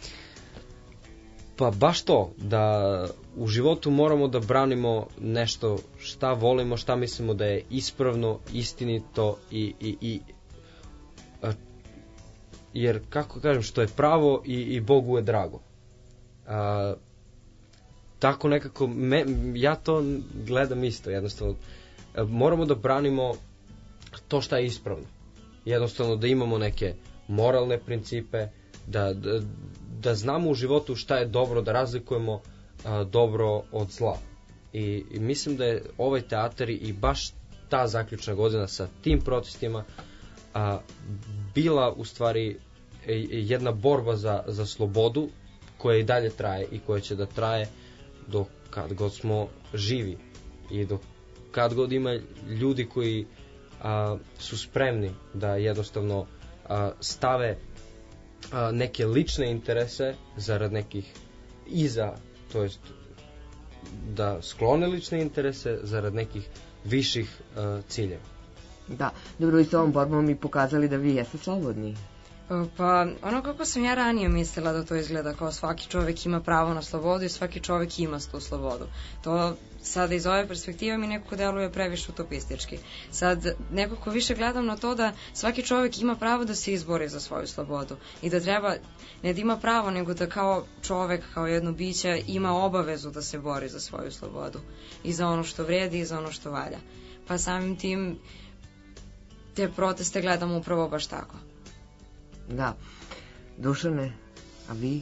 Pa baš to, da u životu moramo da branimo nešto šta volimo, šta mislimo da je ispravno, istinito i, i, i a, jer kako kažem, što je pravo i, i Bogu je drago. A, tako nekako, me, ja to gledam isto, jednostavno. A, moramo da branimo to šta je ispravno. Jednostavno da imamo neke moralne principe, da... da da znamo u životu šta je dobro, da razlikujemo a, dobro od zla. I, I mislim da je ovaj teatar i baš ta zaključna godina sa tim protestima a, bila u stvari jedna borba za, za slobodu koja i dalje traje i koja će da traje do kad god smo živi i do kad god ima ljudi koji a, su spremni da jednostavno a, stave a, neke lične interese zarad nekih iza, to jest da sklone lične interese zarad nekih viših a, ciljeva. Da, dobro, i s ovom borbom mi pokazali da vi jeste slobodni. Pa, ono kako sam ja ranije mislila da to izgleda, kao svaki čovjek ima pravo na slobodu i svaki čovjek ima tu slobodu. To sada iz ove perspektive mi nekako deluje previše utopistički. Sad nekako više gledam na to da svaki čovjek ima pravo da se izbori za svoju slobodu i da treba, ne da ima pravo, nego da kao čovjek, kao jedno biće ima obavezu da se bori za svoju slobodu i za ono što vredi i za ono što valja. Pa samim tim te proteste gledam upravo baš tako. Da. Dušane, a vi?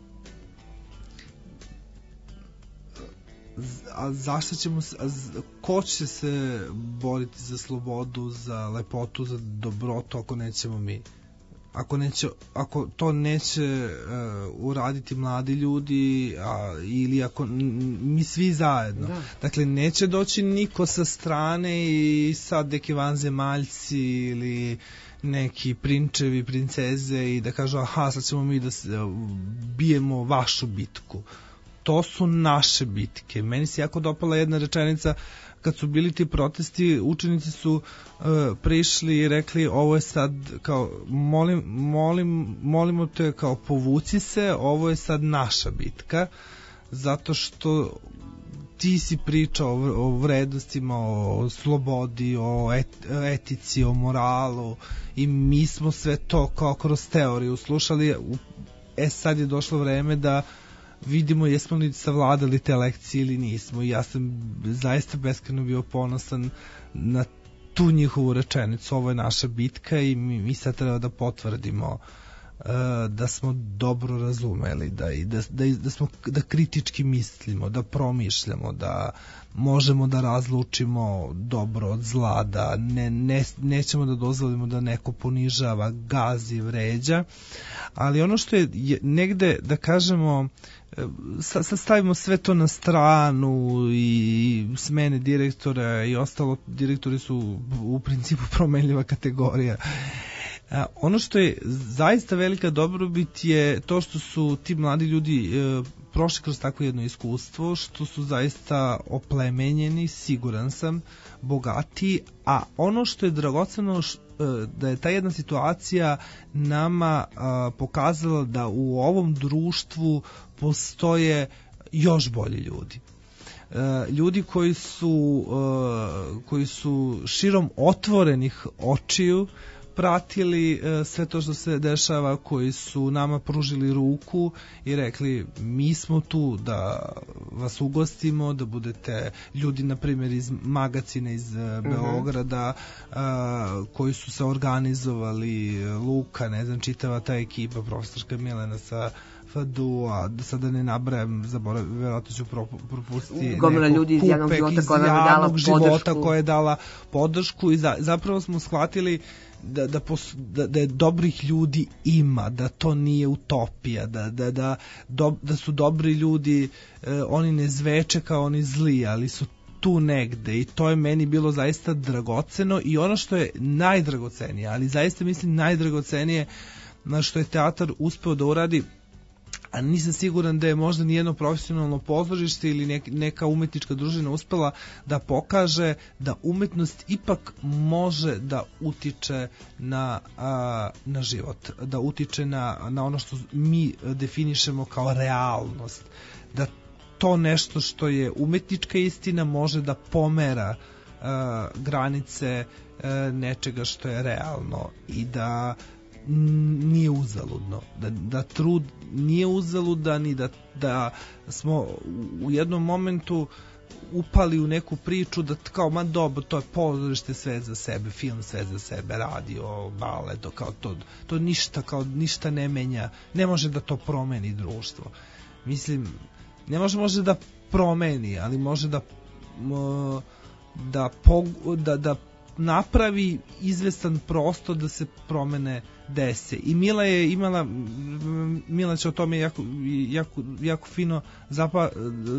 A zašto ćemo se, ko će se boriti za slobodu, za lepotu, za dobrotu ako nećemo mi? Ako, neće, ako to neće uh, uraditi mladi ljudi a, ili ako n, mi svi zajedno. Da. Dakle, neće doći niko sa strane i sad neki vanzemaljci ili neki prinčevi, princeze i da kažu aha, sad ćemo mi da se, bijemo vašu bitku. To su naše bitke. Meni se jako dopala jedna rečenica kad su bili ti protesti, učenici su uh, prišli i rekli ovo je sad kao molim, molim, molimo te kao povuci se, ovo je sad naša bitka, zato što ti si pričao o, o vrednostima, o slobodi, o et, etici, o moralu i mi smo sve to kao kroz teoriju slušali. E sad je došlo vreme da vidimo jesmo li savladali te lekcije ili nismo. I ja sam zaista beskrajno bio ponosan na tu njihovu rečenicu. Ovo je naša bitka i mi, mi sad treba da potvrdimo uh, da smo dobro razumeli, da, da, da, da, smo, da kritički mislimo, da promišljamo, da možemo da razlučimo dobro od zla, da ne, ne, nećemo da dozvolimo da neko ponižava, gazi, vređa. Ali ono što je negde, da kažemo, sad stavimo sve to na stranu i smene direktora i ostalo, direktori su u principu promenljiva kategorija. A, ono što je zaista velika dobrobit je to što su ti mladi ljudi e, prošli kroz takvo jedno iskustvo, što su zaista oplemenjeni, siguran sam, bogati, a ono što je dragoceno da je ta jedna situacija nama pokazala da u ovom društvu postoje još bolji ljudi. Ljudi koji su koji su širom otvorenih očiju pratili sve to što se dešava, koji su nama pružili ruku i rekli mi smo tu da vas ugostimo, da budete ljudi na primjer iz magacina iz Beograda, uh-huh. koji su se organizovali, Luka, ne znam, čitava ta ekipa, profesorska Milena sa Fadu, a sada ne nabrajam, zaboravim, verovatno ću propustiti gomila ljudi iz javnog života koja je dala života koja je dala podršku i za, zapravo smo shvatili da, da, pos, da, da je dobrih ljudi ima, da to nije utopija, da, da, da, do, da su dobri ljudi, eh, oni ne zveče kao oni zli, ali su tu negde i to je meni bilo zaista dragoceno i ono što je najdragocenije, ali zaista mislim najdragocenije na što je teatar uspeo da uradi, a nisam siguran da je možda nijedno profesionalno pozorište ili neka umetnička družina uspela da pokaže da umetnost ipak može da utiče na, a, na život, da utiče na, na ono što mi definišemo kao realnost, da to nešto što je umetnička istina može da pomera a, granice a, nečega što je realno i da nije uzaludno, da, da trud nije uzaludan i da, da smo u jednom momentu upali u neku priču da kao, ma dobro, to je pozorište sve za sebe, film sve za sebe, radio, balet, to, kao to, to ništa, kao ništa ne menja, ne može da to promeni društvo. Mislim, ne može, može da promeni, ali može da da, da, da napravi izvestan prostor da se promene dese. I Mila je imala, Mila će o tome jako, jako, jako fino zapa,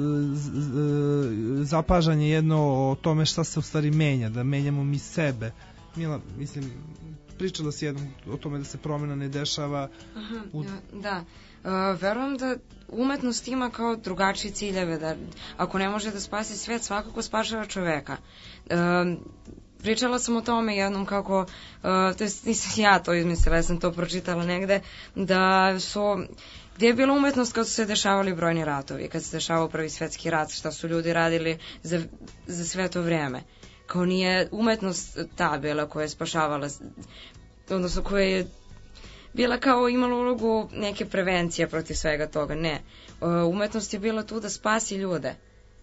zapažanje jedno o tome šta se u stvari menja, da menjamo mi sebe. Mila, mislim, pričala si jednom o tome da se promjena ne dešava. Aha, u... da. Uh, verujem da umetnost ima kao drugačije ciljeve, da ako ne može da spasi svet, svakako spašava čoveka. Uh, Pričala sam o tome jednom kako, uh, to jest nisam ja to izmislila, ja sam to pročitala negde, da su, gdje je bila umetnost kad su se dešavali brojni ratovi, kad se dešavao prvi svetski rat, šta su ljudi radili za, za sve to vrijeme. Kao nije umetnost ta bila koja je spašavala, odnosno koja je bila kao imala ulogu neke prevencije protiv svega toga, ne. Uh, umetnost je bila tu da spasi ljude,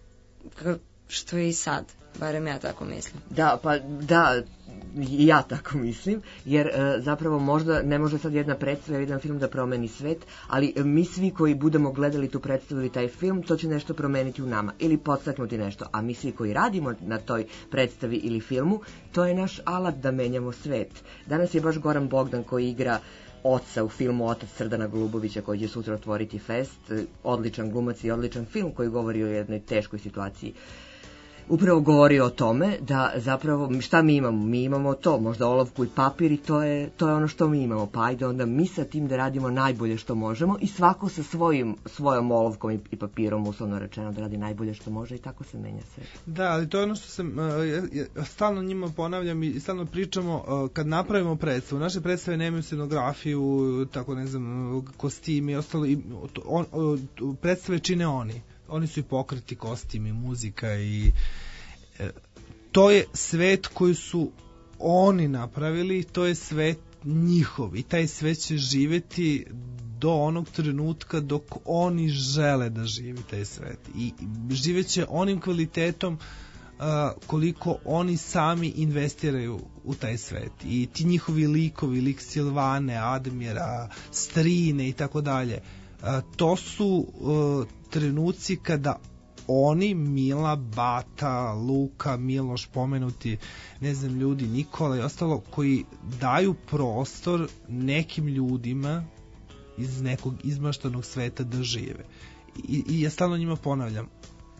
što je i sad. Barem ja tako mislim. Da, pa da, ja tako mislim, jer e, zapravo možda ne može sad jedna predstava, jedan film da promeni svet, ali mi svi koji budemo gledali tu predstavu ili taj film, to će nešto promeniti u nama ili podstaknuti nešto, a mi svi koji radimo na toj predstavi ili filmu, to je naš alat da menjamo svet. Danas je baš Goran Bogdan koji igra oca u filmu Otac Srdana Golubovića koji će sutra otvoriti fest, odličan glumac i odličan film koji govori o jednoj teškoj situaciji. Upravo govori o tome da zapravo šta mi imamo? Mi imamo to, možda olovku i papir i to je, to je ono što mi imamo. Pa ajde onda mi sa tim da radimo najbolje što možemo i svako sa svojim, svojom olovkom i, i papirom, uslovno rečeno, da radi najbolje što može i tako se menja sve. Da, ali to je ono što sam, uh, stalno njima ponavljam i stalno pričamo, uh, kad napravimo predstavu, naše predstave nemaju scenografiju, tako ne znam, kostimi i ostalo, i, on, on, predstave čine oni. Oni su i pokreti, kostimi, muzika i e, to je svet koji su oni napravili, to je svet njihov i taj svet će živjeti do onog trenutka dok oni žele da živi taj svet i živeće onim kvalitetom a, koliko oni sami investiraju u taj svet i ti njihovi likovi, lik Silvane, Admira, Strine i tako dalje, to su a, trenuci kada oni, Mila, Bata, Luka, Miloš, pomenuti, ne znam, ljudi, Nikola i ostalo, koji daju prostor nekim ljudima iz nekog izmaštanog sveta da žive. I, i ja stalno njima ponavljam,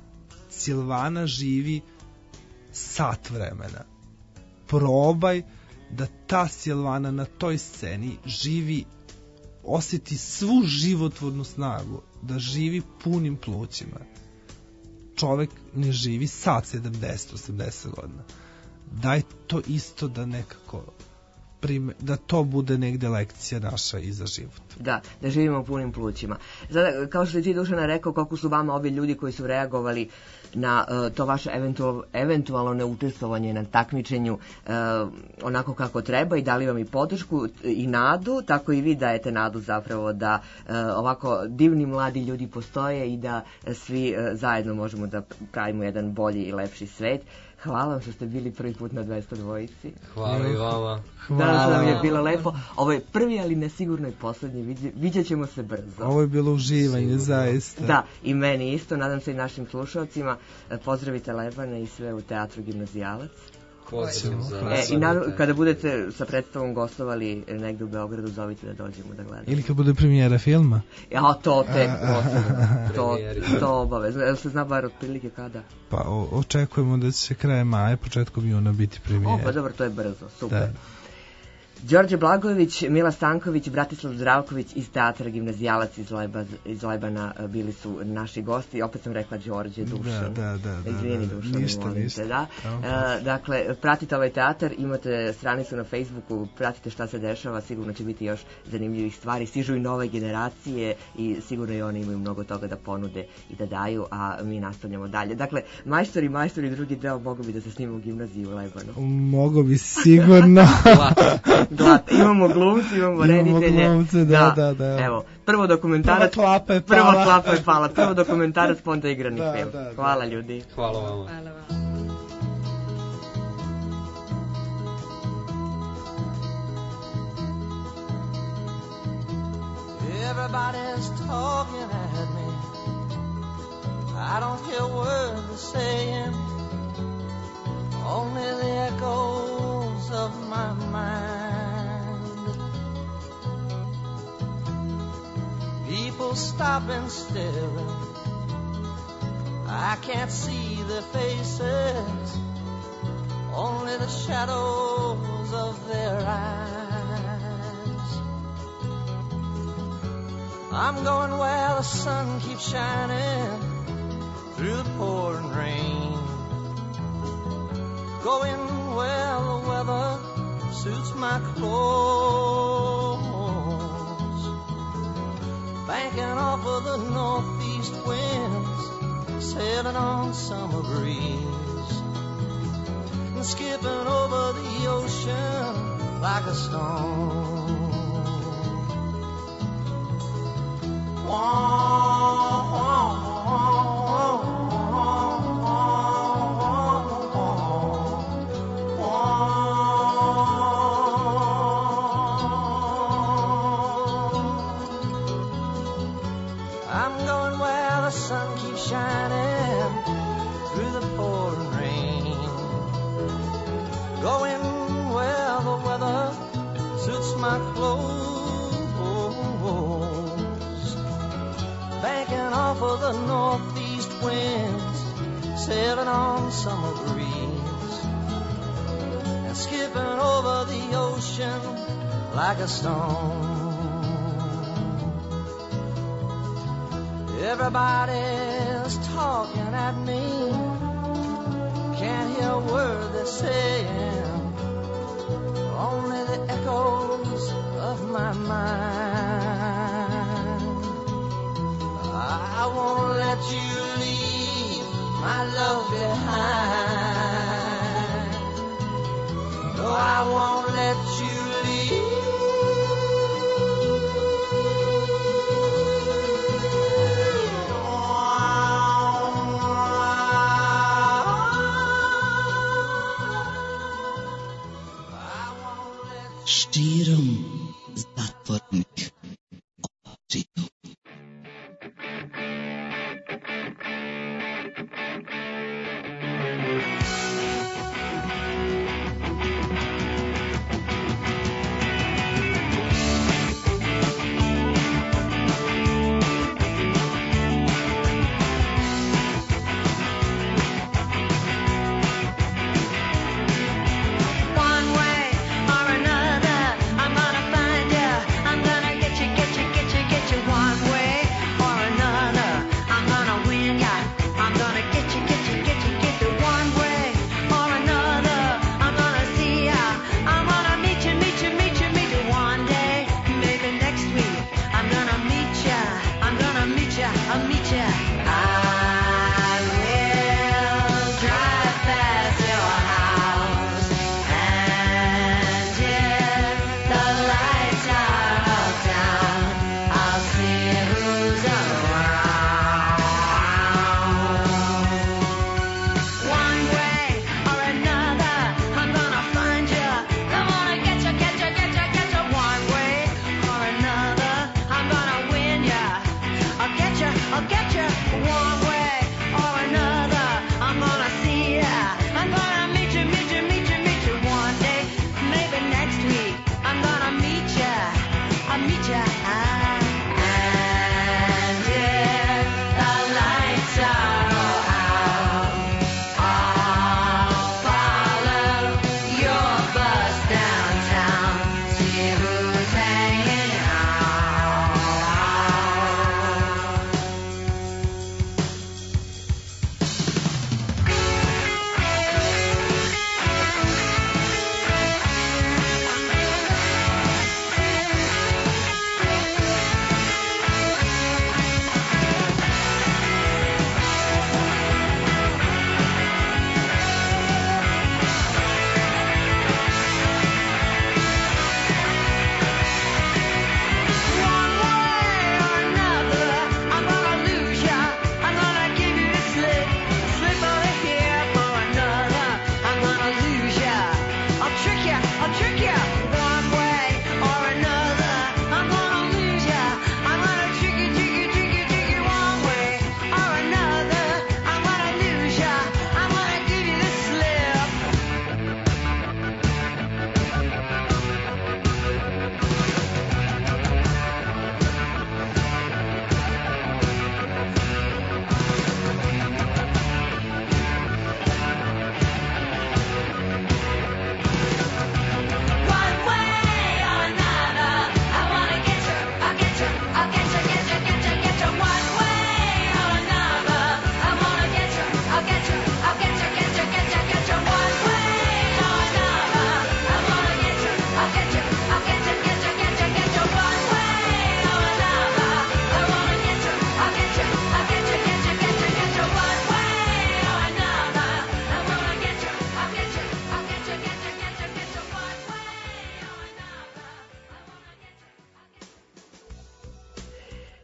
Silvana živi sat vremena. Probaj da ta Silvana na toj sceni živi, osjeti svu životvornu snagu, da živi punim plućima. Čovek ne živi sad sedamdeset osamdeset godina. Daj to isto da nekako prime, da to bude negde lekcija naša i za život. Da, da živimo punim plućima. Sada, kao što je ti, Dušana, rekao, koliko su vama ovi ljudi koji su reagovali na uh, to vaše eventual, eventualno neučestvovanje na takmičenju uh, onako kako treba i dali vam i podršku i nadu, tako i vi dajete nadu zapravo da uh, ovako divni mladi ljudi postoje i da uh, svi uh, zajedno možemo da pravimo jedan bolji i lepši svet. Hvala vam što ste bili prvi put na dvesta dvojici. Hvala i vama. Danas nam je bilo lepo. Ovo je prvi, ali nesigurno i poslednji. Vidjet ćemo se brzo. Ovo je bilo uživanje, sigurno. Zaista. Da, i meni isto. Nadam se i našim slušalcima. Pozdravite Lebana i sve u Teatru Gimnazijalac. E, I na, kada budete sa predstavom gostovali negde u Beogradu, zovite da dođemo da gledamo. Ili kad bude premijera filma? Ja, to tek posebno. to, to obavezno. Jel se zna bar otprilike kada? Pa o, očekujemo da će krajem maja, početkom juna biti premijera. O, pa dobro, to je brzo, super. Da. Đorđe Blagojević, Mila Stanković, Bratislav Zdravković iz Teatra Gimnazijalac iz, Leba, iz Lebana bili su naši gosti. Opet sam rekla Đorđe, Dušan. Da, da, da. da Izvini, da, Dušan, ništa, molim ništa. te, da. E, dakle, pratite ovaj teatar, imate stranicu na Facebooku, pratite šta se dešava, sigurno će biti još zanimljivih stvari. Stižu i nove generacije i sigurno i oni imaju mnogo toga da ponude i da daju, a mi nastavljamo dalje. Dakle, majstori, majstori, drugi deo, mogu bi da se snima u gimnaziji u Lebanu. Mogu bi sigurno. Glat. Imamo glumci, imamo reditelje. Imamo glumce, da, da, da. Evo, prvo dokumentarac. Prva klapa je pala. Prva klapa je pala. Prvo dokumentarac, pa onda igrani da, film. Da, da. Hvala ljudi. Hvala vama. Hvala vam. Everybody's talking at me. I don't hear words they're saying. Only the echoes of my mind. People stop and stare. I can't see their faces. Only the shadows of their eyes. I'm going where the sun keeps shining through the pouring rain. Going where the weather suits my clothes. Banking off of the northeast winds, sailing on summer breeze, and skipping over the ocean like a stone. Wah, wah, wah, shining through the pouring rain. Going where the weather suits my clothes. Banking off of the northeast winds, sailing on summer breeze, and skipping over the ocean like a stone. Everybody's talking at me. Can't hear a word they're saying. Only the echoes of my mind. I won't let you leave my love behind. No, I won't let you leave. Širom zatvornih očiju. One way or another, I'm gonna find you. I'm gonna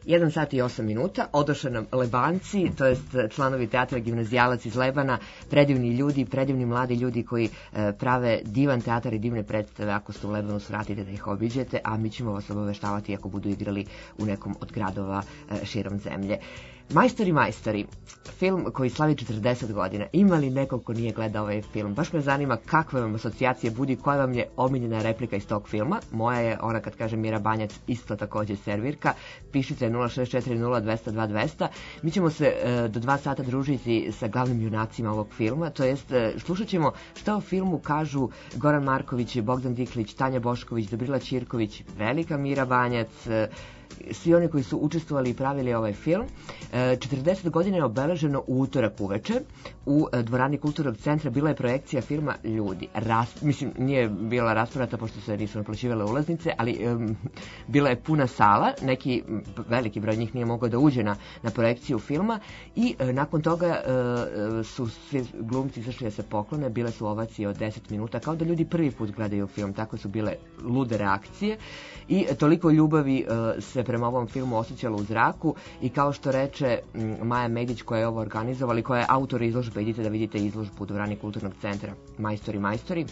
jedan sat i osam minuta, odošle nam Lebanci, to jest članovi teatra Gimnazijalac iz Lebana, predivni ljudi, predivni mladi ljudi koji e, prave divan teatar i divne predstave. Ako ste u Lebanu, svratite da ih obiđete, a mi ćemo vas obaveštavati ako budu igrali u nekom od gradova e, širom zemlje. Majstori, majstori, film koji slavi četrdeset godina. Ima li neko ko nije gledao ovaj film? Baš me zanima kakve vam asocijacije budi, koja vam je omiljena replika iz tog filma. Moja je ona kad kaže Mira Banjac, isto takođe servirka. Pišite nula šest četiri nula dva nula dva dva nula nula. Mi ćemo se e, do dva sata družiti sa glavnim junacima ovog filma, to jest e, slušat ćemo šta o filmu kažu Goran Marković, Bogdan Diklić, Tanja Bošković, Dobrila Ćirković, velika Mira Banjac, e, svi oni koji su učestvovali i pravili ovaj film. četrdeset godina je obeleženo u utorak uveče u dvorani Kulturnog centra. Bila je projekcija filma Ljudi. Ras, mislim, nije bila rasprata pošto se nisu naplaćivale ulaznice, ali um, bila je puna sala. Neki veliki broj njih nije mogao da uđe na, na projekciju filma i uh, nakon toga uh, su svi glumci izašli da se poklone. Bile su ovacije od deset minuta, kao da ljudi prvi put gledaju film. Tako su bile lude reakcije i toliko ljubavi uh, se prema ovom filmu osjećalo u zraku i kao što reče Maja Medić koja je ovo organizovala i koja je autor izložbe, idite da vidite izložbu u dvorani Kulturnog centra Majstori, majstori.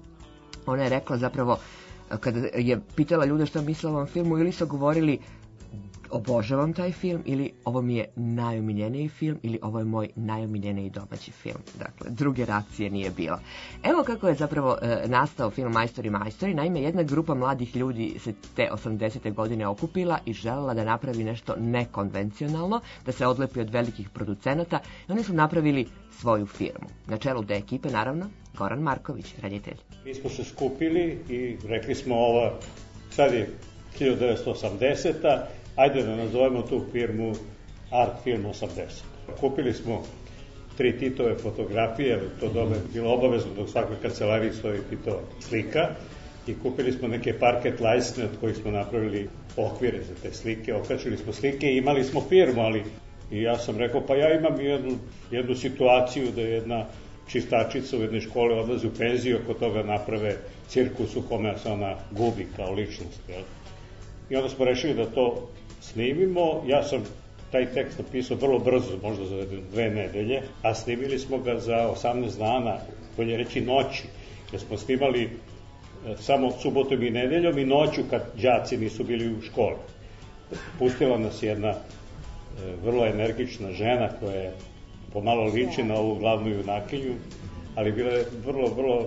Ona je rekla zapravo, kada je pitala ljude što misle o ovom filmu, ili su govorili obožavam taj film, ili ovo mi je najomiljeniji film, ili ovo je moj najomiljeniji domaći film. Dakle, druge reakcije nije bilo. Evo kako je zapravo e, nastao film Majstori, majstori. Naime, jedna grupa mladih ljudi se te osamdesete godine okupila i želela da napravi nešto nekonvencionalno, da se odlepi od velikih producenata i oni su napravili svoju firmu. Na čelu te ekipe, naravno, Goran Marković, reditelj. Mi smo se skupili i rekli smo ovo, sad je hiljadu devetsto osamdeseta, ajde da nazovemo tu firmu Art Film osamdeset. Kupili smo tri Titove fotografije, to dobe bilo obavezno dok svakoj kancelariji stoji Titova slika i kupili smo neke parket lajsne od kojih smo napravili okvire za te slike, okačili smo slike i imali smo firmu, ali i ja sam rekao pa ja imam jednu, jednu situaciju da jedna čistačica u jednoj školi odlazi u penziju, oko toga naprave cirkus u kome se ona gubi kao ličnost. Jel? I onda smo rešili da to snimimo. Ja sam taj tekst napisao vrlo brzo, možda za dve nedelje, a snimili smo ga za osamnaest dana, bolje reći noći, jer smo snimali samo subotom i nedeljom i noću kad đaci nisu bili u školi. Pustila nas jedna vrlo energična žena koja je pomalo liči na ovu glavnu junakinju, ali bila je vrlo, vrlo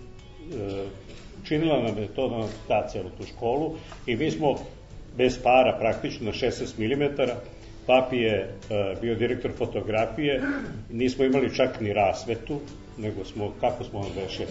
činila nam je to da nam da celu tu školu i mi smo bez para praktično na šesnaest milimetara. Papi je uh, bio direktor fotografije, nismo imali čak ni rasvetu, nego smo, kako smo onda veše,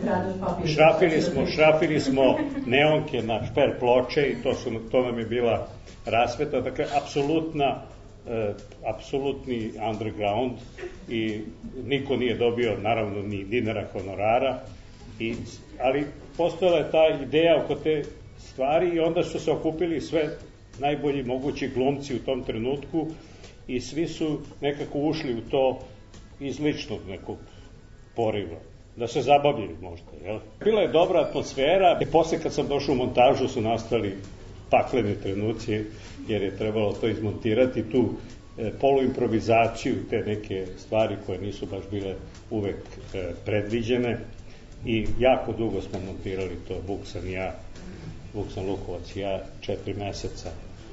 šrafili smo, šrafili smo neonke na šper ploče i to, su, to nam je bila rasveta, dakle, apsolutna, uh, apsolutni underground i niko nije dobio, naravno, ni dinara honorara, i, ali postojala je ta ideja oko te stvari i onda su se okupili sve najbolji mogući glumci u tom trenutku i svi su nekako ušli u to iz ličnog nekog poriva, da se zabavljaju možda. Jel? Bila je dobra atmosfera i posle kad sam došao u montažu su nastali pakleni trenuci jer je trebalo to izmontirati, tu e, poluimprovizaciju, te neke stvari koje nisu baš bile uvek e, predviđene i jako dugo smo montirali to, Vuk sam i ja, Vuksan Lukovac i ja, četiri meseca.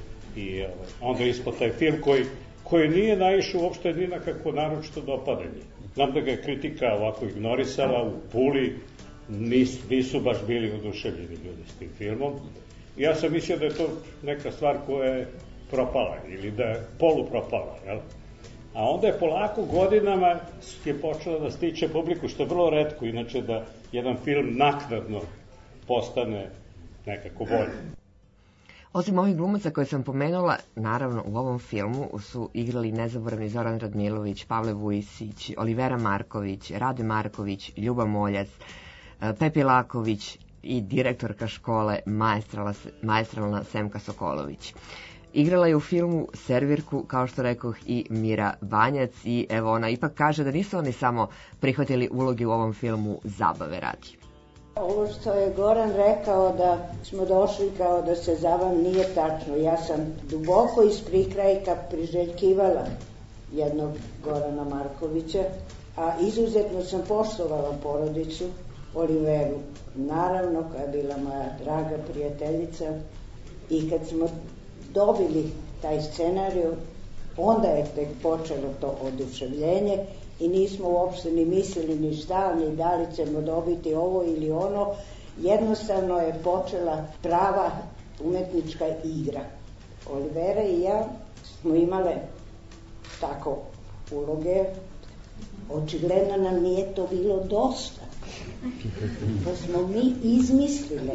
I ovaj, onda ispod taj film koji, koji nije naišao uopšte ni na kako naročito dopadanje. Znam da ga je kritika ovako ignorisala, u Puli nis, nisu baš bili oduševljeni ljudi s tim filmom. I ja sam mislio da je to neka stvar koja je propala ili da je polupropala, jel? A onda je polako godinama je počela da stiče publiku, što je vrlo retko, inače da jedan film naknadno postane nekako bolje. Osim ovih glumaca koje sam pomenula, naravno u ovom filmu su igrali nezaboravni Zoran Radmilović, Pavle Vujisić, Olivera Marković, Rade Marković, Ljuba Moljac, Pepi Laković i direktorka škole maestralna Semka Sokolović. Igrala je u filmu servirku, kao što rekoh, i Mira Banjac i evo ona ipak kaže da nisu oni samo prihvatili uloge u ovom filmu zabave radi. Ovo što je Goran rekao da smo došli kao da se zavam, nije tačno. Ja sam duboko iz prikrajka priželjkivala jednog Gorana Markovića, a izuzetno sam poštovala porodicu Oliveru, naravno koja je bila moja draga prijateljica, i kad smo dobili taj scenariju, onda je tek počelo to oduševljenje i nismo uopšte ni mislili ni šta, ni da li ćemo dobiti ovo ili ono. Jednostavno je počela prava umetnička igra. Olivera i ja smo imale tako uloge, očigledno nam nije to bilo dosta, pa smo mi izmislile.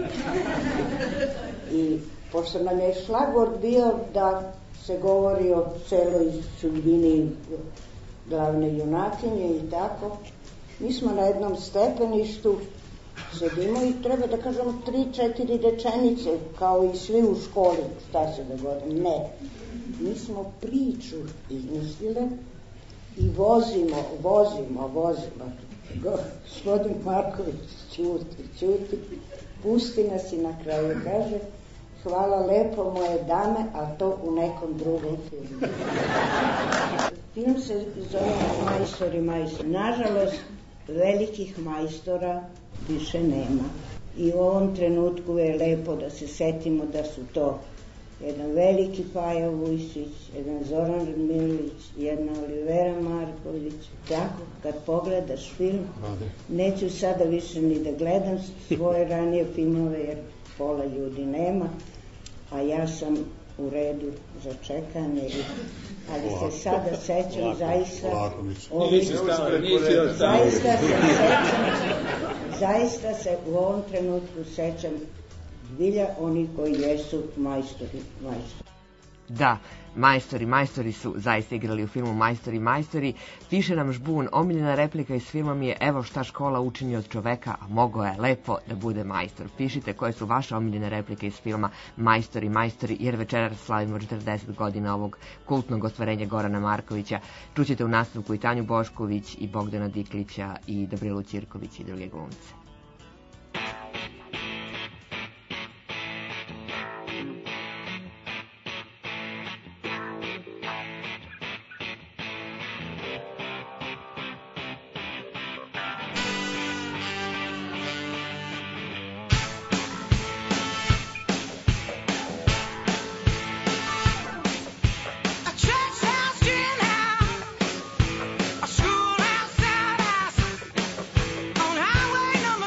I pošto nam je šlagvort bio da se govori o celoj sudbini glavne junakinje i tako, mi smo na jednom stepeništu sedimo i treba da kažemo tri, četiri rečenice, kao i svi u školi, šta se dogodi. Ne, mi smo priču izmislile i vozimo, vozimo, vozimo. Gospodin Marković ćuti, ćuti, pusti nas i na kraju kaže: hvala lepo moje dame, a to u nekom drugom filmu. Film se zove Majstori, majstori. Nažalost, velikih majstora više nema. I u ovom trenutku je lepo da se setimo da su to jedan veliki Paja Vujsić, jedan Zoran Radmilić, jedna Olivera Marković. Tako, kad pogledaš film, neću sada više ni da gledam svoje ranije filmove, jer pola ljudi nema, a ja sam u redu za čekanje, ali se sada sećam zaista ovih, zaista se sećam, zaista se u ovom trenutku sećam zbilja oni koji jesu majstori, majstori. Da, majstori, majstori su zaista igrali u filmu Majstori, majstori. Piše nam Žbun, omiljena replika iz filma mi je: evo šta škola učini od čoveka, a mogao je lepo da bude majstor. Pišite koje su vaše omiljene replike iz filma Majstori, majstori, jer večeras slavimo četrdeset godina ovog kultnog ostvarenja Gorana Markovića. Čućete u nastavku i Tanju Bošković, i Bogdana Diklića, i Dobrilu Ćirković i druge glumce. Schoolhouse, on highway number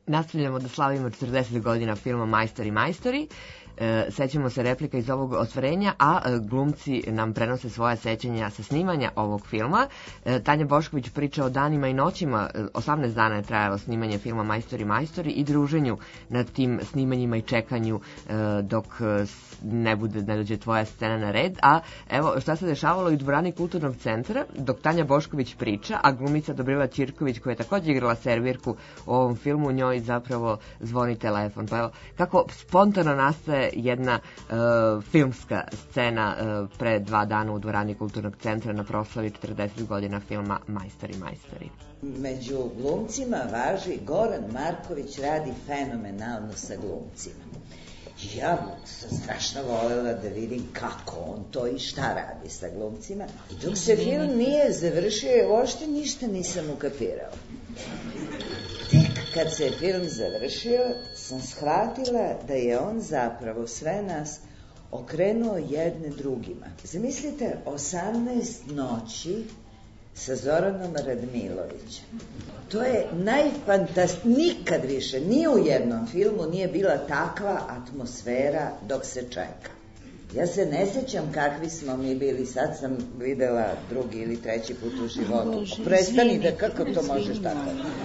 Nastavljamo da slavimo četrdeset godina filma Majstori, majstori. E, sećamo se replika iz ovog ostvarenja, a e, glumci nam prenose svoja sećanja sa snimanja ovog filma. E, Tanja Bošković priča o danima i noćima, e, osamnaest dana je trajalo snimanje filma Majstori, majstori i druženju nad tim snimanjima i čekanju e, dok ne bude, ne dođe tvoja scena na red. A evo šta se dešavalo i u dvorani Kulturnog centra, dok Tanja Bošković priča, a glumica Dobrila Ćirković, koja je takođe igrala servirku u ovom filmu, njoj zapravo zvoni telefon. Pa evo, kako spontano nastaje jedna uh, filmska scena uh, pre dva dana u dvorani Kulturnog centra na proslavi četrdeset godina filma Majstori, majstori. Među glumcima važi Goran Marković, radi fenomenalno sa glumcima. Ja sam strašno voljela da vidim kako on to i šta radi sa glumcima. I dok se film nije završio, uopšte ništa nisam ukapirao. Tek kad se film završio, sam shvatila da je on zapravo sve nas okrenuo jedne drugima. Zamislite, osamnaest noći sa Zoranom Radmilovićem. To je najfantast... Nikad više, ni u jednom filmu nije bila takva atmosfera dok se čeka. Ja se ne sećam kakvi smo mi bili, sad sam videla drugi ili treći put u životu. Prestani da, kako to možeš tako?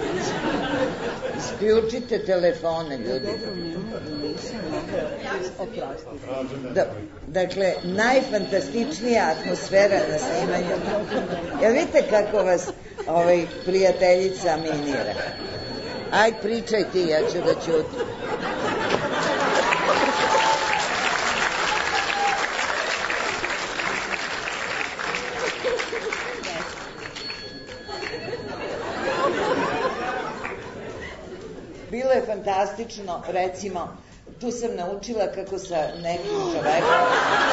Isključite telefone, ljudi. Da, dakle, najfantastičnija atmosfera na snimanju. Jel vidite kako vas ovaj, prijateljica minira? Aj, pričaj ti, ja ću da ćutim. Bilo je fantastično, recimo, tu sam naučila kako sa nekim čovekom...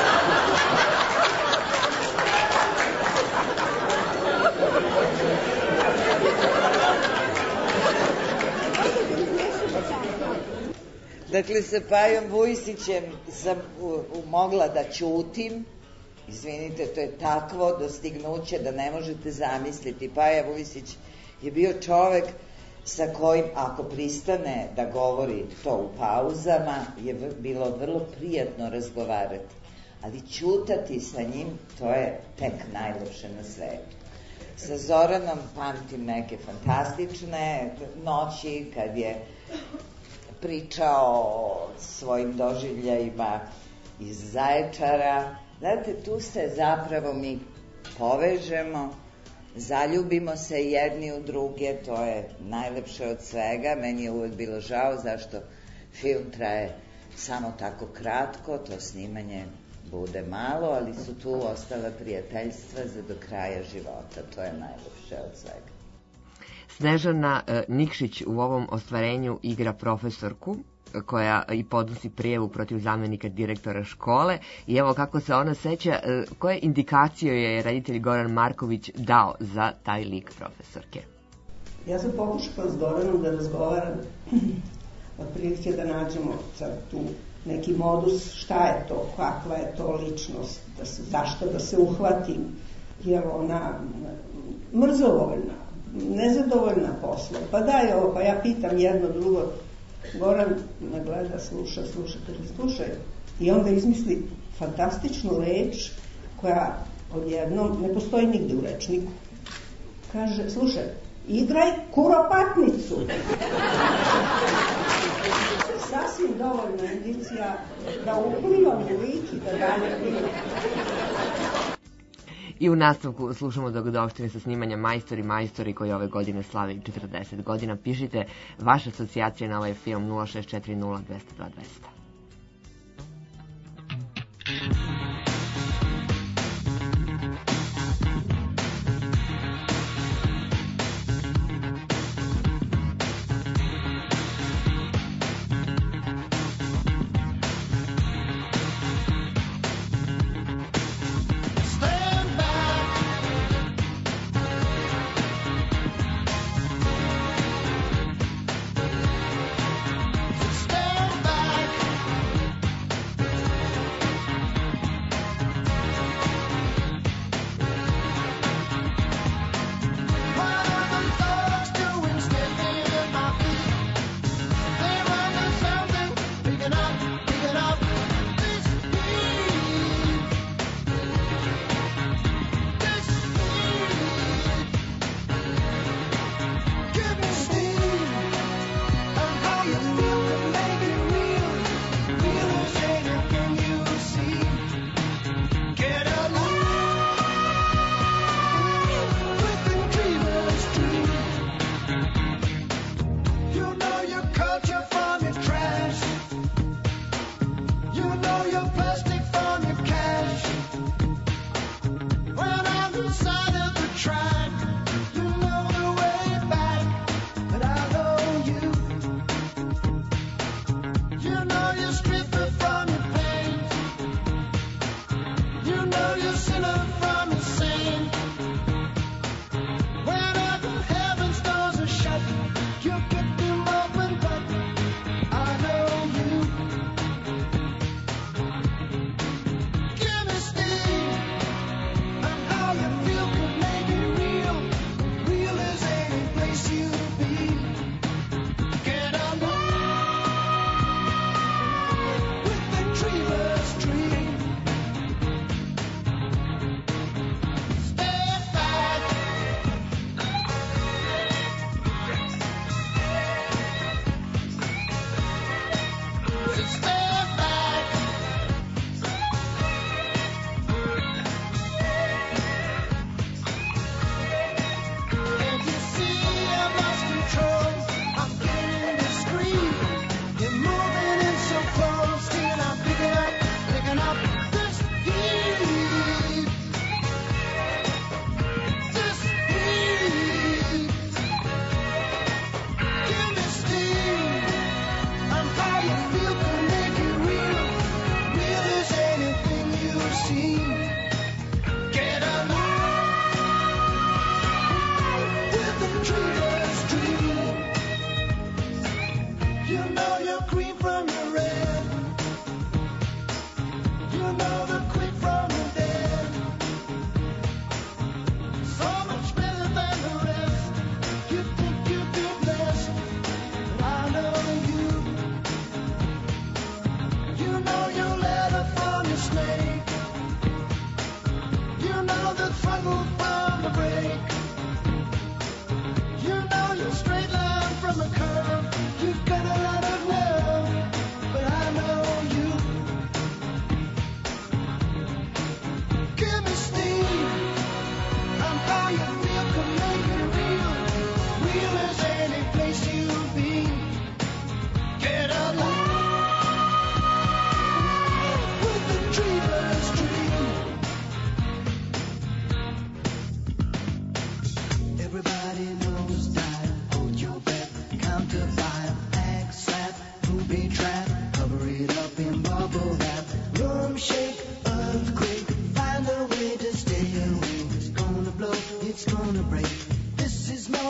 Dakle, sa Pajom Vujsićem sam u, u, mogla da ćutim. Izvinite, to je takvo dostignuće da ne možete zamisliti. Paja Vujsić je bio čovek sa kojim, ako pristane da govori to u pauzama, je bilo vrlo prijatno razgovarati. Ali ćutati sa njim, to je tek najlepše na svetu. Sa Zoranom pamtim neke fantastične noći, kad je pričao o svojim doživljajima iz Zaječara. Znate, tu se zapravo mi povežemo, zaljubimo se jedni u druge, to je najlepše od svega. Meni je uvek bilo žao zašto film traje samo tako kratko, to snimanje bude malo, ali su tu ostala prijateljstva za do kraja života, to je najlepše od svega. Snežana e, Nikšić u ovom ostvarenju igra profesorku koja i podnosi prijavu protiv zamenika direktora škole i evo kako se ona seća, e, koje indikacije je reditelj Goran Marković dao za taj lik profesorke. Ja sam pokušala s Goranom da razgovaram, otprilike da nađemo sad tu neki modus, šta je to, kakva je to ličnost, da se, zašto da se uhvatim, jer ona mrzovoljna, nezadovoljna poslom, pa daj ovo, pa ja pitam jedno drugo, Goran me gleda, sluša, sluša, kaže, slušaj, i onda izmisli fantastičnu reč koja odjednom ne postoji nigde u rečniku. Kaže, slušaj, igraj kuropatnicu. Sasvim dovoljna indicija da uplivam u lik i da dalje plivam. I u nastavku slušamo dogodovštine sa snimanja Majstori, majstori koji ove godine slavi četrdeset godina. Pišite vaše asocijacije na ovaj film nula šest četiri nula dva nula dva dva nula. Stand back.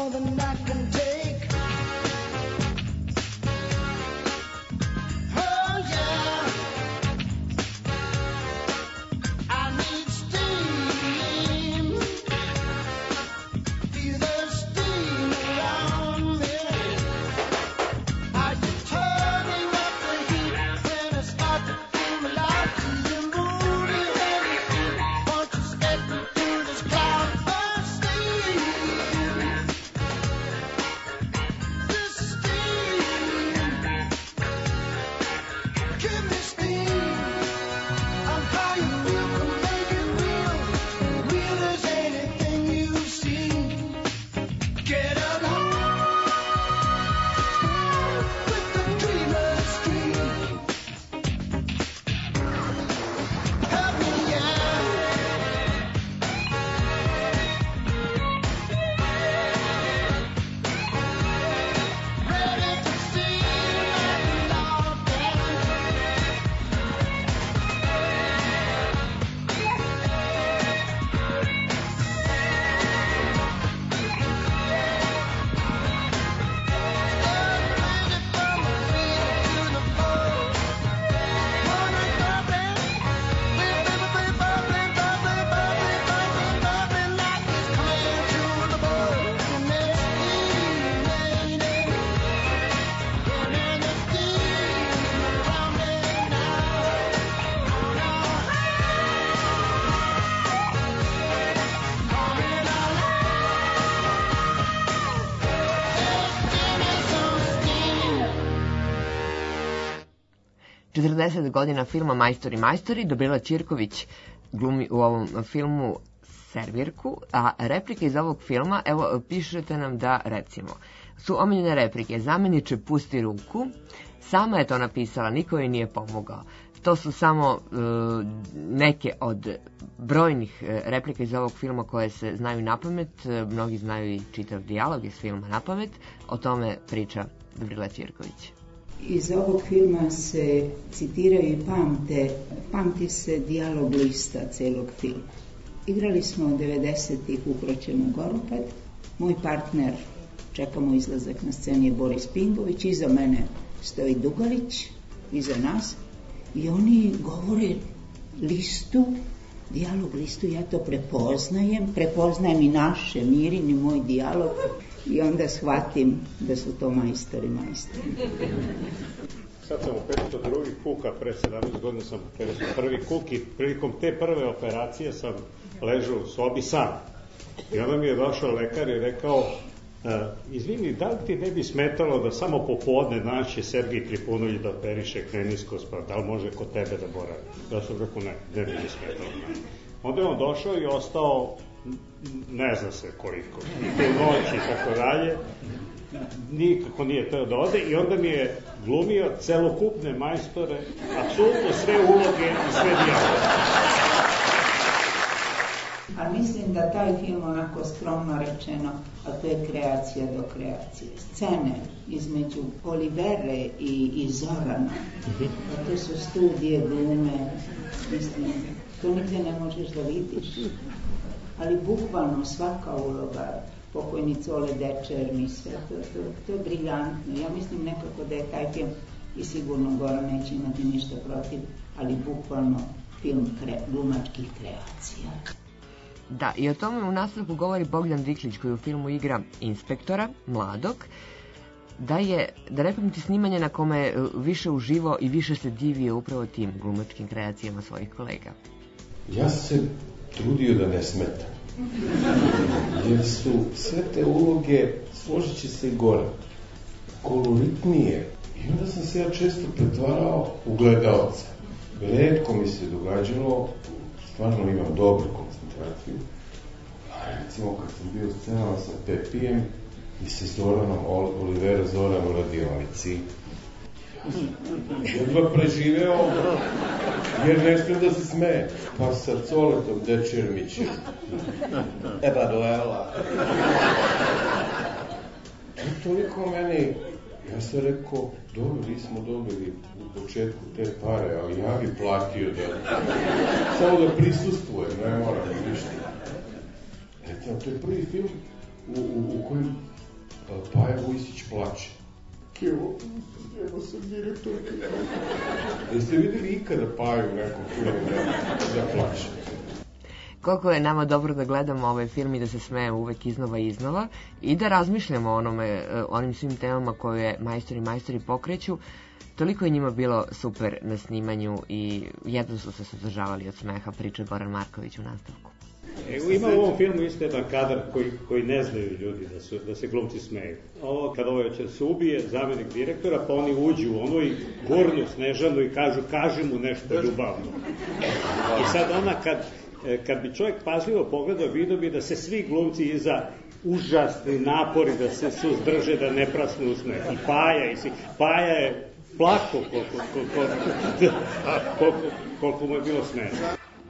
more than I can take. Oh yeah, I need steam. Feel the steam around me. Are you turning up the heat when I start to feel alive? Do you move your head? Won't you step into this cloud of steam? This steam, give me steam. I'm high and you can make it real, real as anything you've seen. Get along with the dreamer's dream. Help me out. Ready to see my love četrdeset godina filma Majstori majstori, Dobrila Ćirković glumi u ovom filmu servirku, a replike iz ovog filma, evo, pišete nam da, recimo, su omiljene replike: zameniče, pusti ruku, sama je to napisala, niko joj nije pomogao. To su samo e, neke od brojnih e, replika iz ovog filma koje se znaju napamet, e, mnogi znaju i čitav dijalog iz filma napamet, o tome priča Dobrila Ćirković. Iz ovog filma se citiraju i pamte, pamti se dijalog lista celog filma. Igrali smo devedesetih u Kroćenu Goropad. Moj partner, čekamo izlazak na sceni, je Boris Pingović, iza mene stoji Dugalić, iza nas, i oni govore listu, dijalog listu, ja to prepoznajem, prepoznajem i naše, Mirin i moj dijalog, i onda shvatim da su to majstori majstori. Sad sam u petsto drugi kuk, a pre sedamnaest godina sam u petsto prvi kuk i prilikom te prve operacije sam ležao u sobi sam. I onda mi je došao lekar i rekao, Uh, izvini, da li ti ne bi smetalo da samo popodne danas će Sergij Trifunović da operiše kreniskos, pa da li može kod tebe da boravi? Ja sam rekao, ne, ne bi mi smetalo. Onda je on došao i ostao, ne zna se koliko, i te noći i tako dalje, nikako nije teo da ode, i onda mi je glumio celokupne majstore, apsolutno sve uloge i sve dijaloge. A mislim da taj film, onako skromno rečeno, a to je kreacija do kreacije. Scene između Olivere i, i Zorana, a to su studije, glume, mislim, to nigde ne možeš da vidiš. Ali bukvalno svaka uloga, pokojni Cole Dečer, mi sve, to, to, to je briljantno. Ja mislim nekako da je taj film, i sigurno Goran neće imati ništa protiv, ali bukvalno film kre, glumačkih kreacija. Da, i o tome u nastavku govori Bogdan Diklić, koji u filmu igra inspektora, mladog, da je, da ne pamti snimanje na kome je više uživo i više se divio upravo tim glumačkim kreacijama svojih kolega. Ja se trudio da ne smetam, jer su sve te uloge, složit će se i gore, koloritnije. I onda sam se ja često pretvarao u gledalca. Retko mi se događalo, stvarno imam dobru koncentraciju. A recimo kad sam bio u scenama sa Pepijem i sa Zoranom, Olivera Zoran u radionici, jedva preživeo, jer ne smijem da se smeje. Pa sa Coletom Dečermićem, Emanuela. To je toliko meni, ja sam rekao, dobro, nismo dobili u početku te pare, ali ja bi platio da, samo da prisustvujem, ne moram ništa. Eto, to je prvi film u, u, u kojem Paja Vujsić plače. Evo, evo sam direktor kino. Jeste videli ikada Paju u nekom filmu da, da plače? Koliko je nama dobro da gledamo ovaj film i da se smejemo uvek iznova i iznova i da razmišljamo o onome, onim svim temama koje majstori i majstori pokreću, toliko je njima bilo super na snimanju i jedno su se suzdržavali od smeha, priča Goran Marković u nastavku. Evo, ima u ovom filmu isto jedan kadar koji, koji ne znaju ljudi da, su, da se glumci smeju. Ovo, kad ovaj će se ubije, zamenik direktora, pa oni uđu u ono i gurnu Snežanu i kažu, kaži mu nešto ljubavno. I sad ona, kad, kad bi čovjek pažljivo pogledao, vidio bi da se svi glumci iza užasni napori da se suzdrže, da ne prasnu u smeh. I Paja, i si, Paja je plako koliko, koliko, koliko, koliko mu je bilo smešno.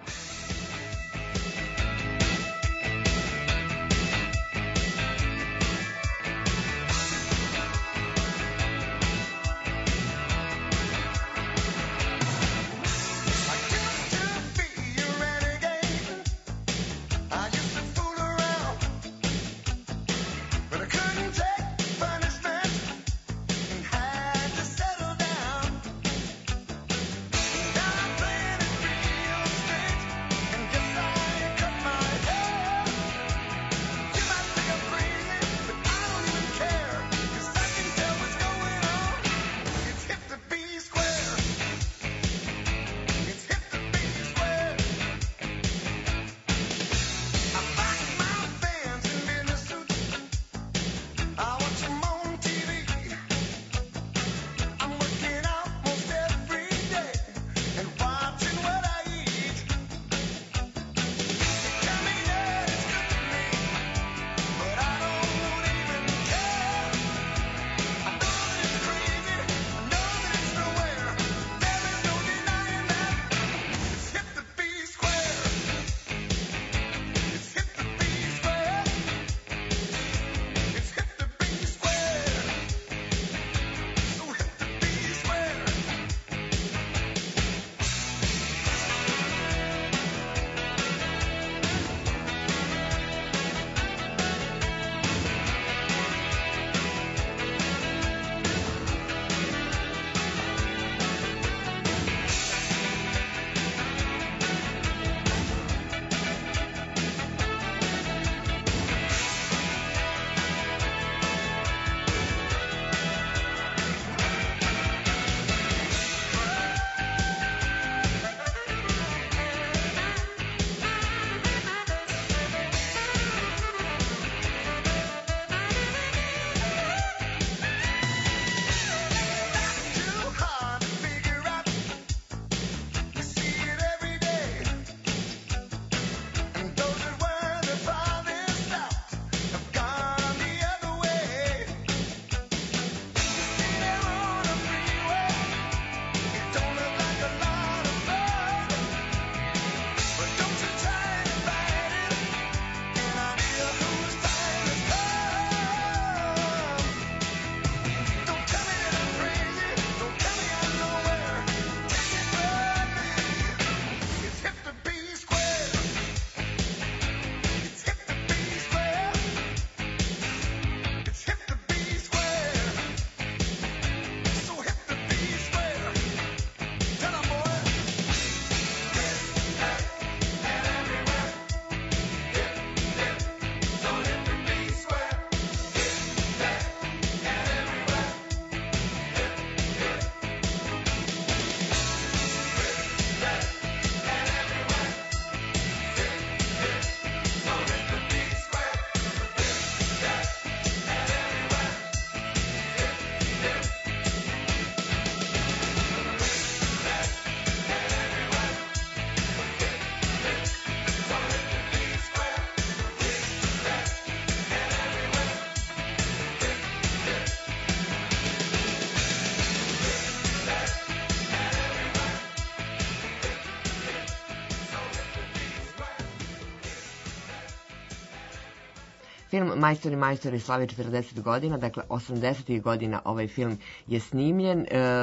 Film Majstori majstori slavi četrdeset godina, dakle osamdesetih godina ovaj film je snimljen. E,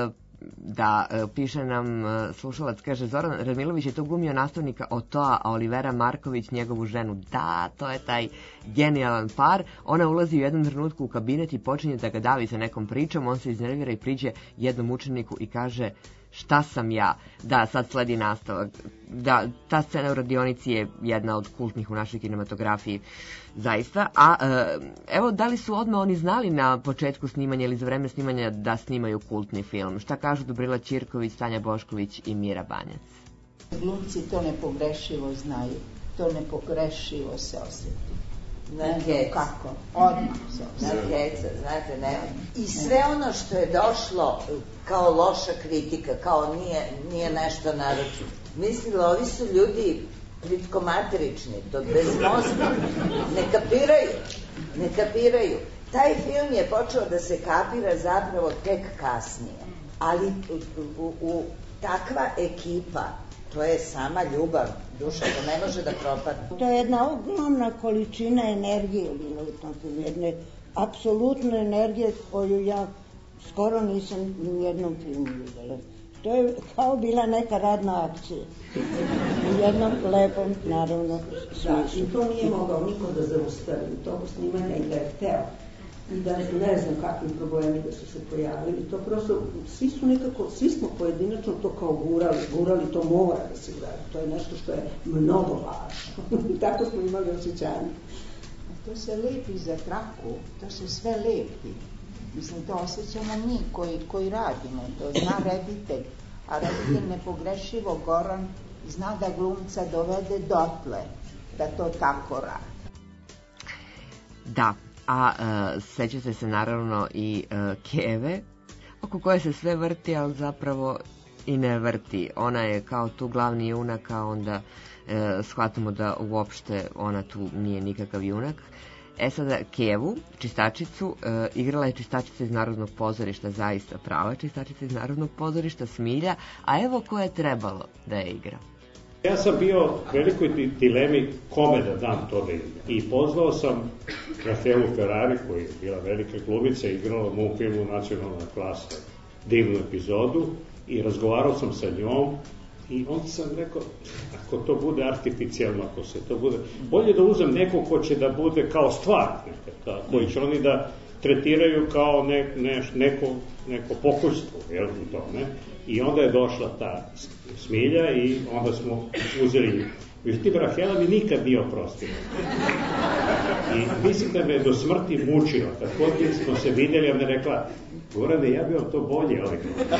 da, e, piše nam e, slušalac, kaže Zoran Radmilović je to glumio nastavnika Otoa, a Olivera Marković njegovu ženu. Da, to je taj genijalan par. Ona ulazi u jednom trenutku u kabinet i počinje da ga davi sa nekom pričom, on se iznervira i priđe jednom učeniku i kaže šta sam ja? Da, sad sledi nastavak. Da, ta scena u radionici je jedna od kultnih u našoj kinematografiji, zaista. A e, evo, da li su odmah oni znali na početku snimanja ili za vreme snimanja da snimaju kultni film? Šta kažu Dobrila Ćirković, Tanja Bošković i Mira Banjac? Glumci to nepogrešivo znaju, to nepogrešivo se osjeti. Na Ne znam kec. kako, odmah se Na osjeti. keca, znate, ne. I sve ono što je došlo kao loša kritika, kao nije, nije nešto naročito. Mislila, ovi su ljudi plitkomaterični, to bez mozga. Ne kapiraju, ne kapiraju. Taj film je počeo da se kapira zapravo tek kasnije. Ali u, u, u takva ekipa, to je sama ljubav, duša, to ne može da propadne. To je jedna ogromna količina energije bila u tom filmu, jedne apsolutne energije koju ja skoro nisam ni u jednom filmu videla. To je kao bila neka radna akcija. U jednom lepom, naravno, smislu. I to nije mogao niko da zaustavi u toku snimanja i da je hteo. I da ne znam kakvi problemi da su se pojavili. To prosto, svi su nekako, svi smo pojedinačno to kao gurali, gurali, to mora da se uradi. To je nešto što je mnogo važno. Tako smo imali osjećanje. To se lepi za traku, to se sve lepi. Mislim, to osjećamo mi koji, koji radimo, to zna reditelj, a reditelj nepogrešivo Goran zna da glumca dovede dotle, da to tako radi. Da, a e, sećate se naravno i e, Keve, oko koje se sve vrti, ali zapravo i ne vrti. Ona je kao tu glavni junak, a onda e, shvatimo da uopšte ona tu nije nikakav junak. E sada, Kevu, čistačicu, e, igrala je čistačica iz Narodnog pozorišta, zaista prava čistačica iz Narodnog pozorišta, Smilja, a evo ko je trebalo da je igra. Ja sam bio u velikoj di- dilemi kome da dam to da igra. I pozvao sam Rahelu Ferrari, koja je bila velika glumica, igrala u mom filmu Nacionalna klasa divnu epizodu, i razgovarao sam sa njom i onda sam rekao, ako to bude artificijalno, ako se to bude, bolje da uzem neko ko će da bude kao stvar, neka, koji će oni da tretiraju kao ne, ne, neko, neko pokućstvo, jel, u tome. I onda je došla ta Smilja i onda smo uzeli nju. Međutim, Rahela mi nikad nije oprostila. I mislim da me do smrti mučio. Kad god smo se vidjeli, ona je rekla, Gorane, ja bi vam to bolje odigrao.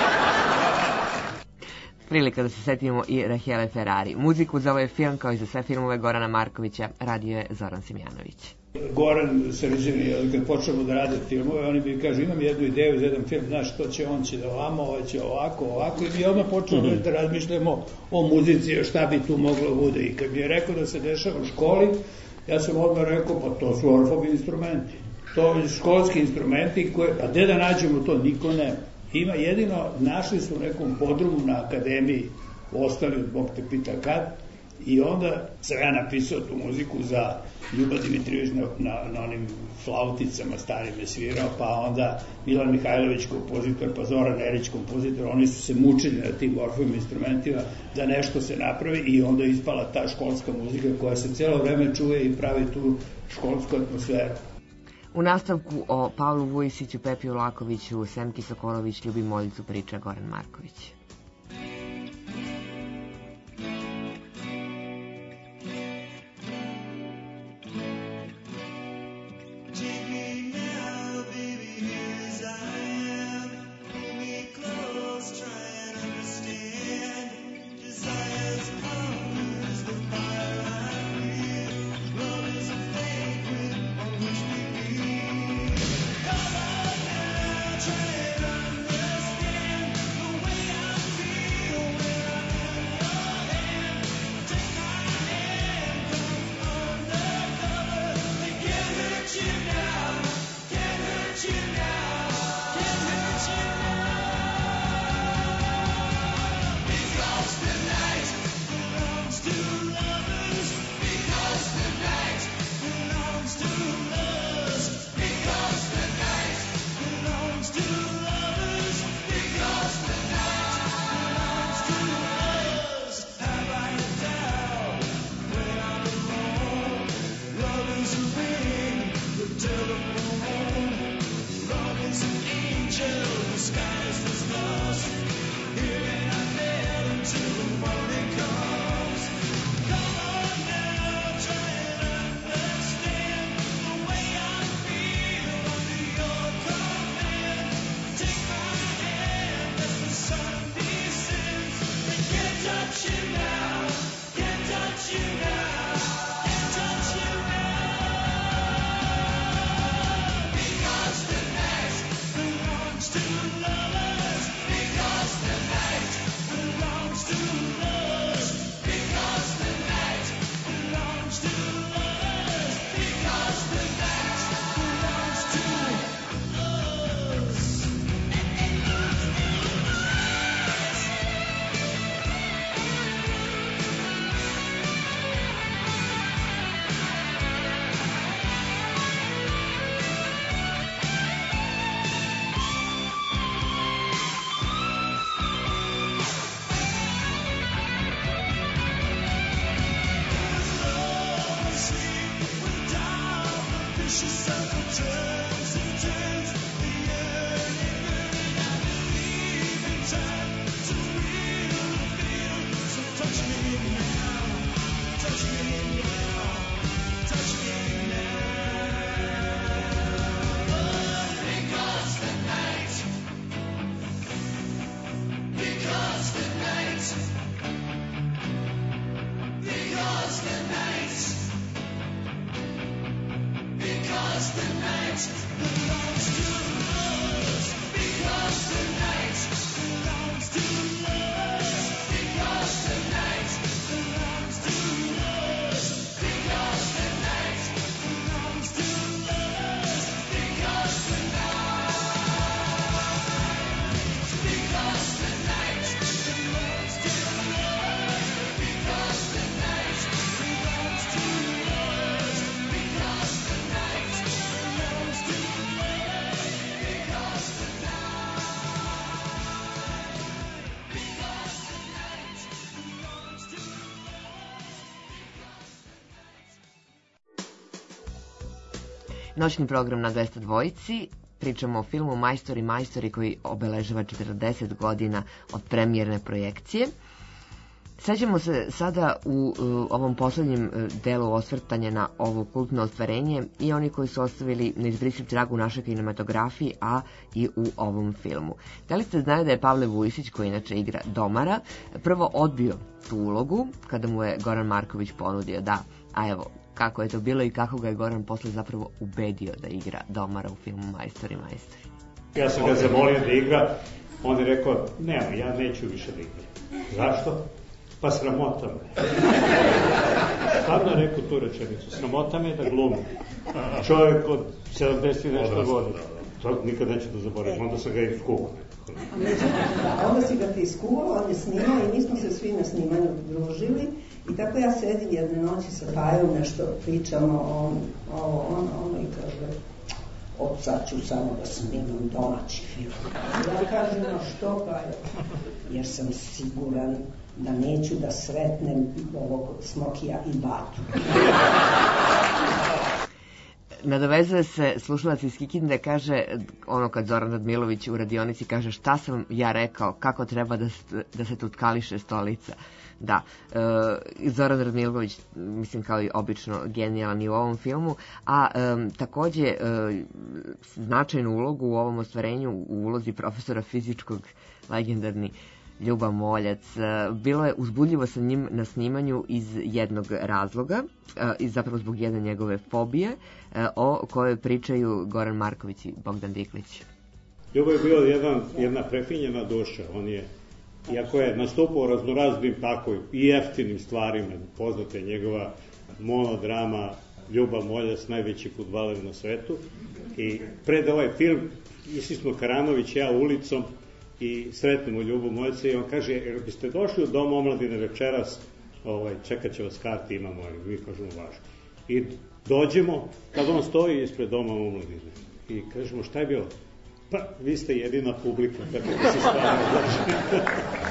Prilika da se setimo i Rahele Ferrari. Muziku za ovaj film, kao i za sve filmove Gorana Markovića, radio je Zoran Simjanović. Goran Srđani, kad počnemo da rade filmove, oni mi kažu, imam jednu ideju za jedan film, znaš, što će, on će da ovamo, ovo će ovako, ovako, i mi odmah počnemo mm-hmm. da razmišljamo o muzici, o šta bi tu moglo bude. I kad mi je rekao da se dešava u školi, ja sam odmah rekao, pa to su Orfovi instrumenti. To su školski instrumenti koje, pa gde da nađemo to, niko nema. Ima jedino, našli su u nekom podrumu na akademiji, ostali od Bog te pita kad, i onda sam ja napisao tu muziku za Ljuba Dimitrijević na, na, na onim flauticama starim je svirao, pa onda Milan Mihajlović kompozitor, pa Zoran Erić kompozitor, oni su se mučili na tim Orfovim instrumentima da nešto se napravi i onda je ispala ta školska muzika koja se cijelo vreme čuje i pravi tu školsku atmosferu. U nastavku o Pavlu Vujisiću, Pepi Ulakoviću, Semki Sokolović, Ljubi Moljicu priča Goran Marković. Trade understand the way I Noćni program na dvesta dvojici. Pričamo o filmu Majstori, majstori koji obeležava četrdeset godina od premijerne projekcije. Sećamo se sada u, u ovom poslednjem delu osvrtanja na ovo kultno ostvarenje i oni koji su ostavili neizbrisiv trag u našoj kinematografiji, a i u ovom filmu. Da li ste znali da je Pavle Vujsić, koji inače igra domara, prvo odbio tu ulogu kada mu je Goran Marković ponudio da, a evo, kako je to bilo i kako ga je Goran posle zapravo ubedio da igra domara u filmu Majstori, majstori. Ja sam ga zamolio da igra, on je rekao, nema, ja neću više da igram. Zašto? Pa sramota me. Stvarno je rekao tu rečenicu, sramota me da glumim. Čovjek od sedamdeset i nešto godina. To nikad neću da zaboravim, onda sam ga i skuvao. Da, onda si ga ti skuvao, on je snimao i mi smo se svi na snimanju družili. I tako ja sedim jedne noći sa Pajom, nešto pričamo o ovo, ono, ono i kaže, od sad ću samo da snimam domaći film. Ja kažem, no što Pajo? Jer sam siguran da neću da sretnem ovog Smokija i Batu. Nadovezuje se slušalac iz Kikinde, kaže, ono kad Zoran Radmilović u radionici kaže šta sam ja rekao, kako treba da, da se tutkališe stolica. Da, e, Zoran Radmilović, mislim kao i obično genijalan i u ovom filmu, a e, takođe e, značajnu ulogu u ovom ostvarenju u ulozi profesora fizičkog, legendarni Ljuba Moljac. Bilo je uzbudljivo sa njim na snimanju iz jednog razloga, i zapravo zbog jedne njegove fobije, o kojoj pričaju Goran Marković i Bogdan Diklić. Ljubo je bio jedan, jedna prefinjena duša. On je, iako je nastupao raznoraznim tako i jeftinim stvarima, poznate njegova monodrama Ljuba Moljac, najveći fudbaler na svetu, i pred ovaj film išli smo Karanović ja ulicom i sretnemo Ljubu Moljca i on kaže, jer biste došli u Dom omladine večeras, ovaj, čekat će vas karti, imamo, ali mi kažemo važno. I dođemo, kad on stoji ispred Doma omladine i kažemo, šta je bilo? Pa, vi ste jedina publika, kako bi se stvarno znači.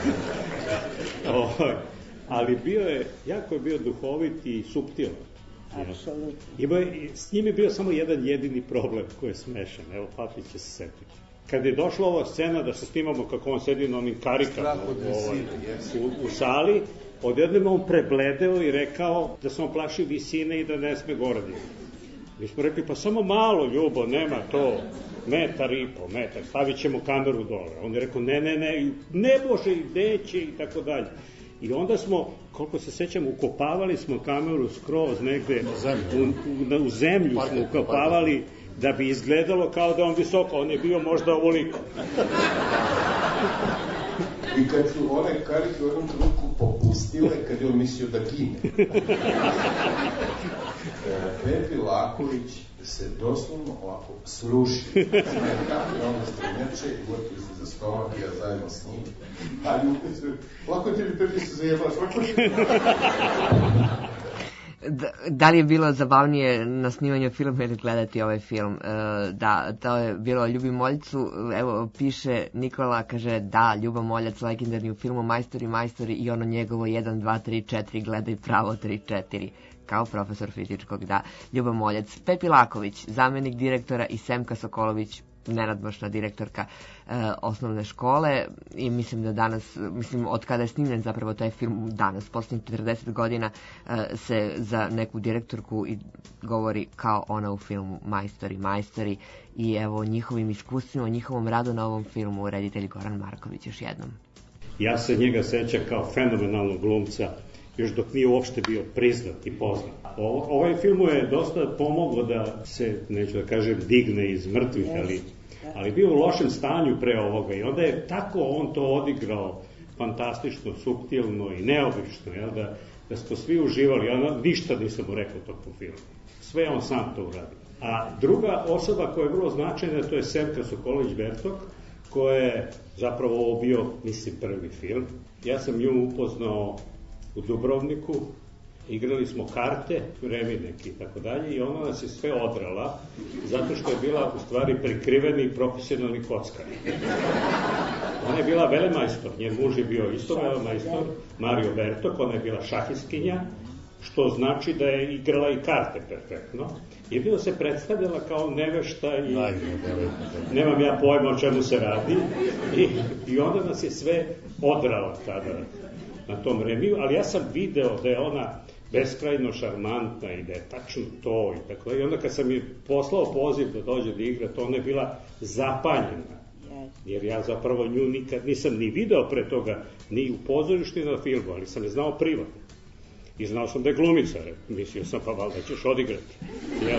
ovaj, ali bio je, jako je bio duhovit i suptilan. Apsolutno. Ima, s njim je bio samo jedan jedini problem koji je smešan. Evo, Papi će se setiti. Kad je došla ova scena da se snimamo kako on sedi na onim karikama ovaj, u, u sali, odjednom on prebledeo i rekao da se on plaši visine i da ne sme gore. Mi smo rekli, pa samo malo, Ljubo, nema to, metar i po, metar, stavit ćemo kameru dole. On je rekao, ne, ne, ne, ne može i neće i tako dalje. I onda smo, koliko se sećam, ukopavali smo kameru skroz negde u, u, u zemlju smo ukopavali da bi izgledalo kao da on visoko, on je bio možda ovoliko. I kad su one karike u jednom trenutku popustile, kad je on mislio da gine. Pepi Laković se doslovno ovako sruši. Smeta i onda stremljače i gotovi se za stomak i ja zajedno s njim. A ljubi se, lako ti bi Pepi se zajebaš, lako ti bi... Da, da li je bilo zabavnije na snimanju filma ili gledati ovaj film? E, da, to je bilo Ljubi Moljcu, evo piše Nikola, kaže da, Ljuba Moljac legendarni u filmu Majstori, majstori i ono njegovo jedan, dva, tri, četiri, gledaj pravo tri, četiri, kao profesor fizičkog, da. Ljuba Moljac, Pepi Laković, zamenik direktora i Semka Sokolović, nenadmoćna direktorka e, osnovne škole i mislim da danas, mislim od kada je snimljen zapravo taj film danas, posljednjih četrdeset godina e, se za neku direktorku i govori kao ona u filmu Majstori, majstori i evo njihovim iskustvima, njihovom radu na ovom filmu reditelj Goran Marković još jednom. Ja se njega sećam kao fenomenalnog glumca još dok nije uopšte bio priznat i poznat. O, ovaj film je dosta pomoglo da se, neću da kažem, digne iz mrtvih, ali, ali bio u lošem stanju pre ovoga i onda je tako on to odigrao fantastično, suptilno i neobično, jel, da, da smo svi uživali, ja ništa nisam mu rekao to po filmu. Sve on sam to uradio. A druga osoba koja je vrlo značajna, to je Semka Sokolović-Bertok, koja je zapravo ovo bio, mislim, prvi film. Ja sam nju upoznao u Dubrovniku, igrali smo karte, vremi neki i tako dalje i ona nas je sve odrala zato što je bila u stvari prikriveni profesionalni kockar. Ona je bila velemajstor, njen muž je bio isto velemajstor, Mario Bertok, ona je bila šahistkinja, što znači da je igrala i karte perfektno. Jedino se predstavljala kao nevešta i nemam ja pojma o čemu se radi i, i onda nas je sve odrala tada na tom remiju, ali ja sam video da je ona beskrajno šarmantna i da je tačno to i tako da. I onda kad sam je poslao poziv da dođe da igra, to ona je bila zapanjena. Jer ja zapravo nju nikad nisam ni video pre toga, ni u pozorištu ni na filmu, ali sam je znao privatno. I znao sam da je glumica, mislio sam pa valjda ćeš odigrati. Jel?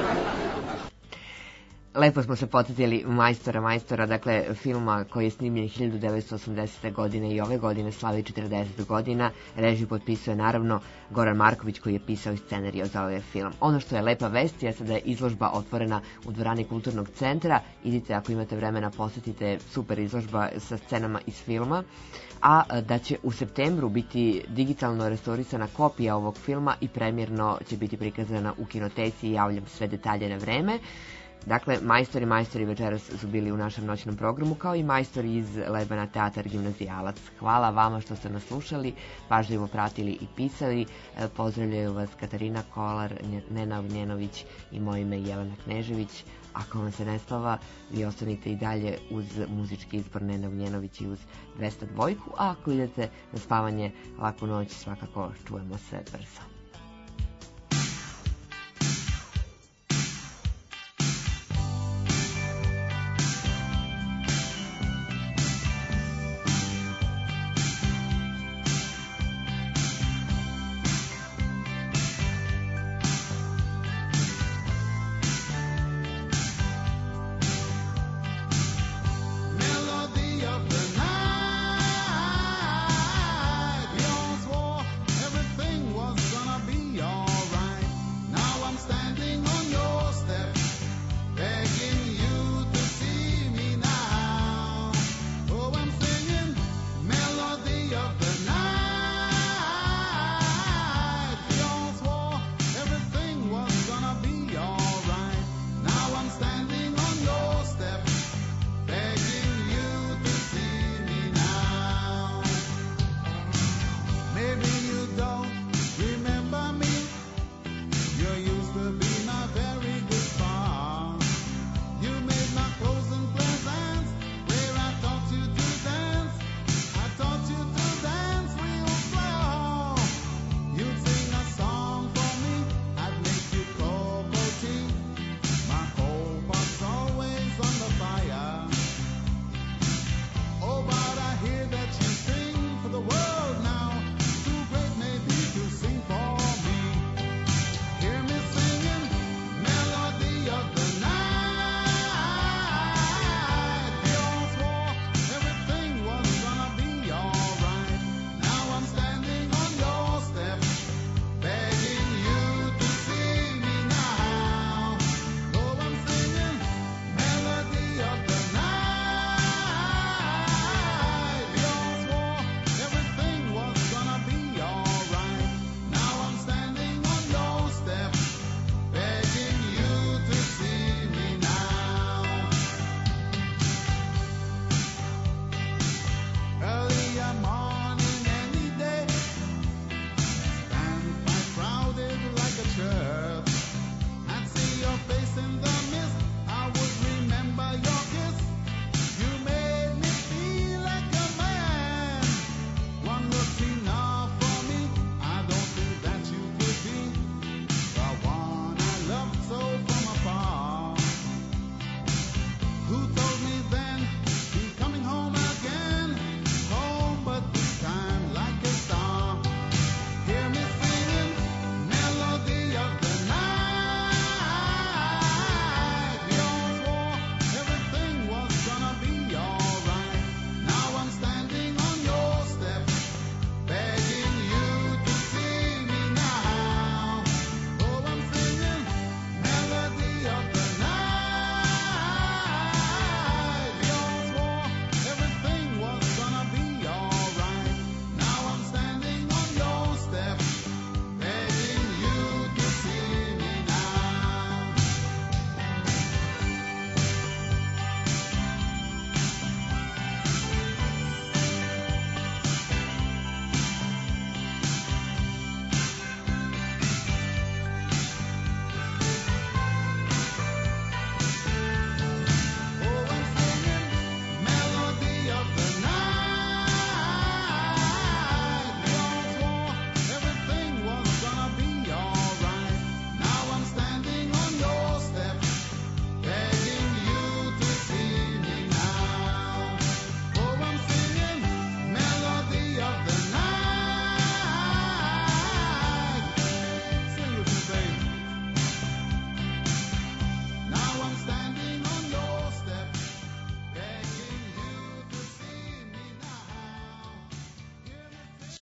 Lepo smo se podsjetili Majstora, majstora, dakle filma koji je snimljen hiljadu devetsto osamdesete. godine i ove godine slavi četrdeset godina. Režiju potpisuje naravno Goran Marković koji je pisao i scenarijo za ovaj film. Ono što je lepa vest je da je izložba otvorena u dvorani Kulturnog centra. Idite ako imate vremena, posjetite, super izložba sa scenama iz filma. A da će u septembru biti digitalno restaurisana kopija ovog filma i premjerno će biti prikazana u kinoteci i javljam sve detalje na vreme. Dakle, Majstori, majstori večeras su bili u našem noćnom programu, kao i majstori iz Lebana teatar Gimnazijalac. Hvala vama što ste nas slušali, pažljivo pratili i pisali. Pozdravljaju vas Katarina Kolar, Nena Ognjenović i moje ime Jelena Knežević. Ako vam se ne spava, vi ostanite i dalje uz muzički izbor Nena Ognjenović i uz dvesta dva. A ako idete na spavanje, laku noć, svakako čujemo se brzo. Everything was gonna Who thought